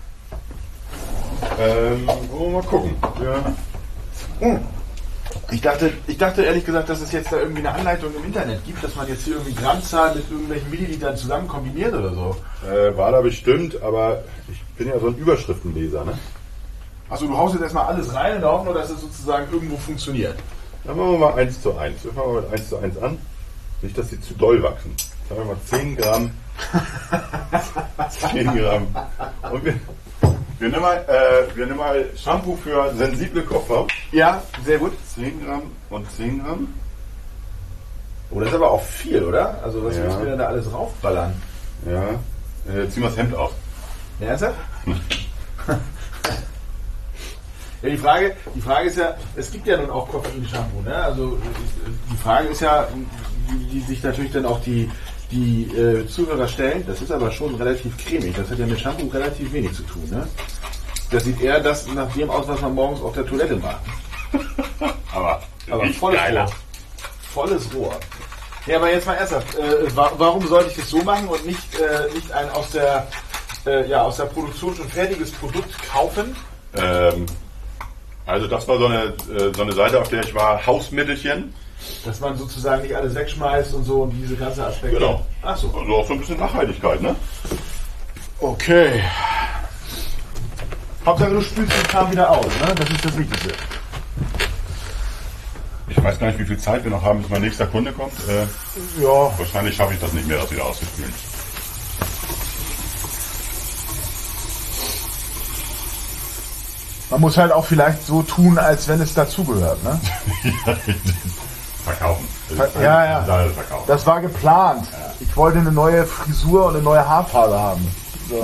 Wollen wir mal gucken. Ja. Ich dachte ehrlich gesagt, dass es jetzt da irgendwie eine Anleitung im Internet gibt, dass man jetzt hier irgendwie Grammzahl mit irgendwelchen Millilitern zusammen kombiniert oder so. War da bestimmt, aber ich bin ja so ein Überschriftenleser, ne? Achso, du haust jetzt erstmal alles rein in der Hoffnung, dass es sozusagen irgendwo funktioniert. Dann machen wir mal 1:1. Wir fangen mal mit 1:1 an. Nicht, dass sie zu doll wachsen. Sagen wir mal 10 Gramm. 10 Gramm. Und wir nehmen mal Shampoo für sensible Kopfhaut. Ja, sehr gut. 10 Gramm und 10 Gramm. Oh, das ist aber auch viel, oder? Also was Ja. müssen wir denn da alles raufballern? Ja. Ziehen wir das Hemd auf. Ernsthaft? Ja, die Frage ist ja, es gibt ja nun auch Koffein-Shampoo, ne? Also die Frage ist ja, die sich natürlich dann auch die Zuhörer stellen, das ist aber schon relativ cremig, das hat ja mit Shampoo relativ wenig zu tun, ne? Das sieht eher nach dem aus, was man morgens auf der Toilette macht. Aber volles geiler. Rohr. Volles Rohr. Ja, aber jetzt mal ernsthaft, warum sollte ich das so machen und nicht ein aus der Produktion schon fertiges Produkt kaufen? Also das war so eine Seite, auf der ich war, Hausmittelchen. Dass man sozusagen nicht alles wegschmeißt und so und diese ganze Aspekte. Genau. Ach so. Also auch so ein bisschen Nachhaltigkeit, ne? Okay. Hauptsache du spülst den Kram wieder aus, ne? Das ist das Wichtigste. Ich weiß gar nicht, wie viel Zeit wir noch haben, bis mein nächster Kunde kommt. Ja. Wahrscheinlich schaffe ich das nicht mehr, das wieder auszuspülen. Man muss halt auch vielleicht so tun, als wenn es dazugehört, ne? Verkaufen. Ja. Verkaufen. Das war geplant. Ja. Ich wollte eine neue Frisur und eine neue Haarfarbe haben. So.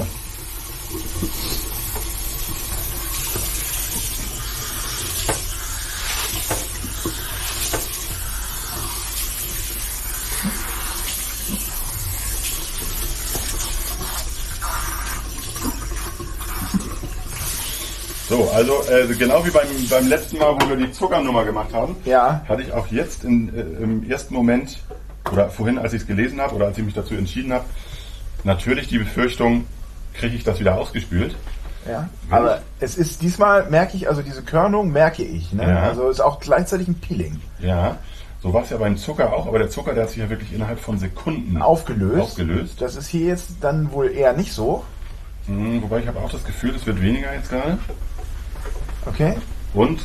So, also genau wie beim letzten Mal, wo wir die Zuckernummer gemacht haben, hatte ich auch jetzt im ersten Moment, oder vorhin, als ich es gelesen habe, oder als ich mich dazu entschieden habe, natürlich die Befürchtung, kriege ich das wieder ausgespült. Ja, aber es ist diesmal, merke ich, also diese Körnung merke ich, ne? Ja. Also ist auch gleichzeitig ein Peeling. Ja, so war es ja beim Zucker auch, aber der Zucker, der hat sich ja wirklich innerhalb von Sekunden aufgelöst. Das ist hier jetzt dann wohl eher nicht so. Wobei ich habe auch das Gefühl, es wird weniger jetzt gerade. Okay. Und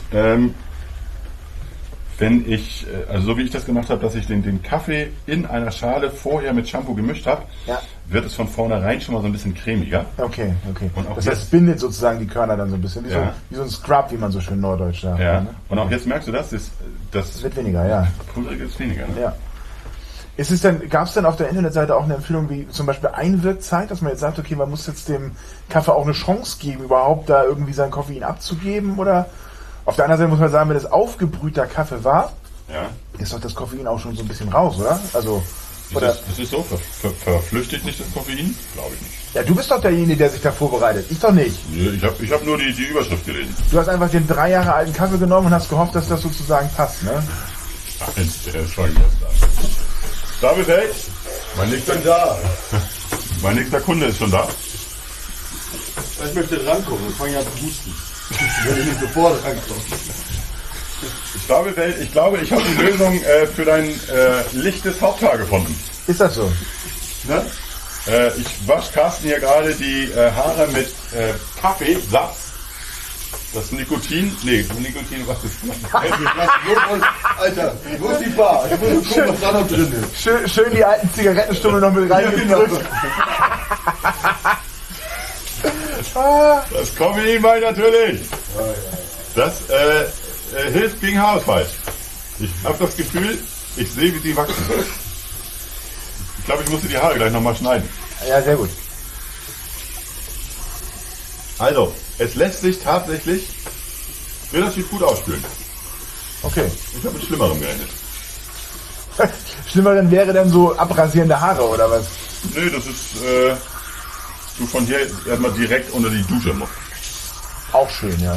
wenn ich, also so wie ich das gemacht habe, dass ich den Kaffee in einer Schale vorher mit Shampoo gemischt habe, wird es von vornherein schon mal so ein bisschen cremiger. Okay. Und auch das heißt, es bindet sozusagen die Körner dann so ein bisschen, wie so ein Scrub, wie man so schön neudeutsch sagt. Ja. Ne? Und auch jetzt merkst du das wird weniger, ja. Pulverige ist weniger. Ne? Ja. Gab es denn auf der Internetseite auch eine Empfehlung wie zum Beispiel Einwirkzeit, dass man jetzt sagt, okay, man muss jetzt dem Kaffee auch eine Chance geben, überhaupt da irgendwie sein Koffein abzugeben? Oder auf der anderen Seite muss man sagen, wenn es aufgebrühter Kaffee war, ist doch das Koffein auch schon so ein bisschen raus, oder? Also, das ist so, verflüchtigt nicht das Koffein? Glaube ich nicht. Ja, du bist doch derjenige, der sich da vorbereitet. Ich doch nicht. Ich hab nur die Überschrift gelesen. Du hast einfach den 3 Jahre alten Kaffee genommen und hast gehofft, dass das sozusagen passt, ne? Ach, der ist schon jetzt. David, hey! Ich bin da. Mein nächster Kunde ist schon da. Ich möchte rankommen. Ich fange ja an zu husten. Wenn ich nicht sofort rankomme. David, hey, ich glaube, ich habe die Lösung für dein lichtes Haupthaar gefunden. Ist das so? Ne? Ich wasche Carsten hier gerade die Haare mit Kaffeesatz. Das Nikotin, was ist das? Alter, wo ist die Bar? Ich muss gucken, was da noch drin ist. Schön die alten Zigarettenstummel noch mit reingedrückt. Das Koffein natürlich. Das hilft gegen Haarausfall. Ich habe das Gefühl, ich sehe, wie sie wachsen. Ich glaube, ich muss die Haare gleich nochmal schneiden. Ja, sehr gut. Also, es lässt sich tatsächlich relativ gut ausspülen. Okay. Ich habe mit Schlimmerem gerechnet. Schlimmerem wäre dann so abrasierende Haare, oder was? Nö, das ist du von hier erstmal direkt unter die Dusche noch. Auch schön, ja.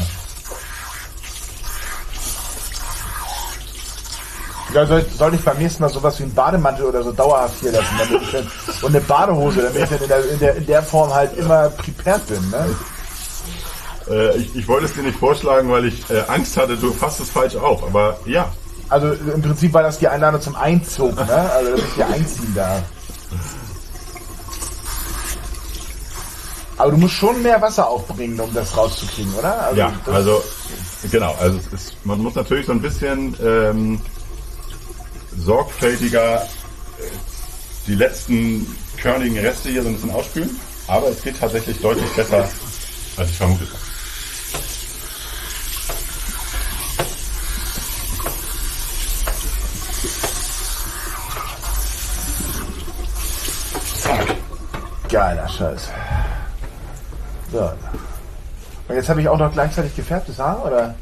Ja, soll ich beim nächsten Mal sowas wie einen Bademantel oder so dauerhaft hier lassen, damit ich dann, und eine Badehose, damit ich dann in der Form halt immer prepared bin, ne? Ich wollte es dir nicht vorschlagen, weil ich Angst hatte, du fasst es falsch auf, aber ja. Also im Prinzip war das die Einladung zum Einzug, ne? Also das ist die Einziehen da. Aber du musst schon mehr Wasser aufbringen, um das rauszukriegen, oder? Also ja, also genau. Also man muss natürlich so ein bisschen sorgfältiger die letzten körnigen Reste hier so ein bisschen ausspülen, aber es geht tatsächlich deutlich besser, als ich vermutet habe. Geiler Scheiß. So. Und jetzt habe ich auch noch gleichzeitig gefärbtes Haar, oder?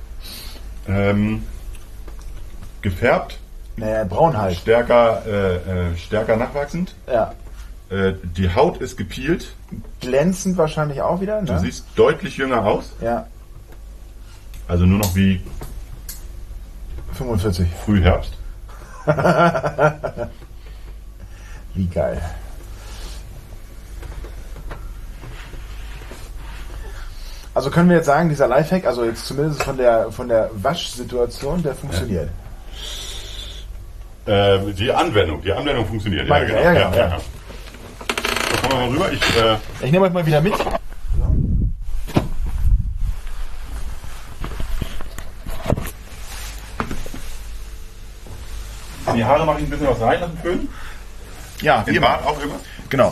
Gefärbt? Naja, braun halt. Stärker nachwachsend. Ja. Die Haut ist gepielt. Glänzend wahrscheinlich auch wieder, ne? Du siehst deutlich jünger aus. Ja. Also nur noch wie 45. Frühherbst. Wie geil. Also können wir jetzt sagen, dieser Lifehack, also jetzt zumindest von der Waschsituation, der funktioniert. Die Anwendung funktioniert. Ja, genau. Ja. So, kommen wir mal rüber. Ich nehme euch mal wieder mit. Haare mache ich ein bisschen was rein nach dem Föhn. Ja, Im Bart auch immer. Genau.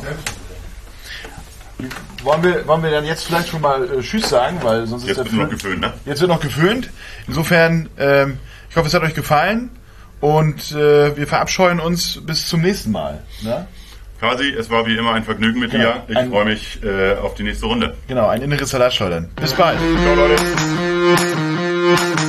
Wollen wir dann jetzt vielleicht schon mal Tschüss sagen, weil sonst Jetzt ist wird noch geföhnt, ne? Jetzt wird noch geföhnt. Insofern, ich hoffe, es hat euch gefallen und wir verabscheuen uns bis zum nächsten Mal. Ne? Kasi, es war wie immer ein Vergnügen mit dir. Ich freue mich auf die nächste Runde. Genau, ein inneres Salatschleudern. Bis bald. Ciao, Leute.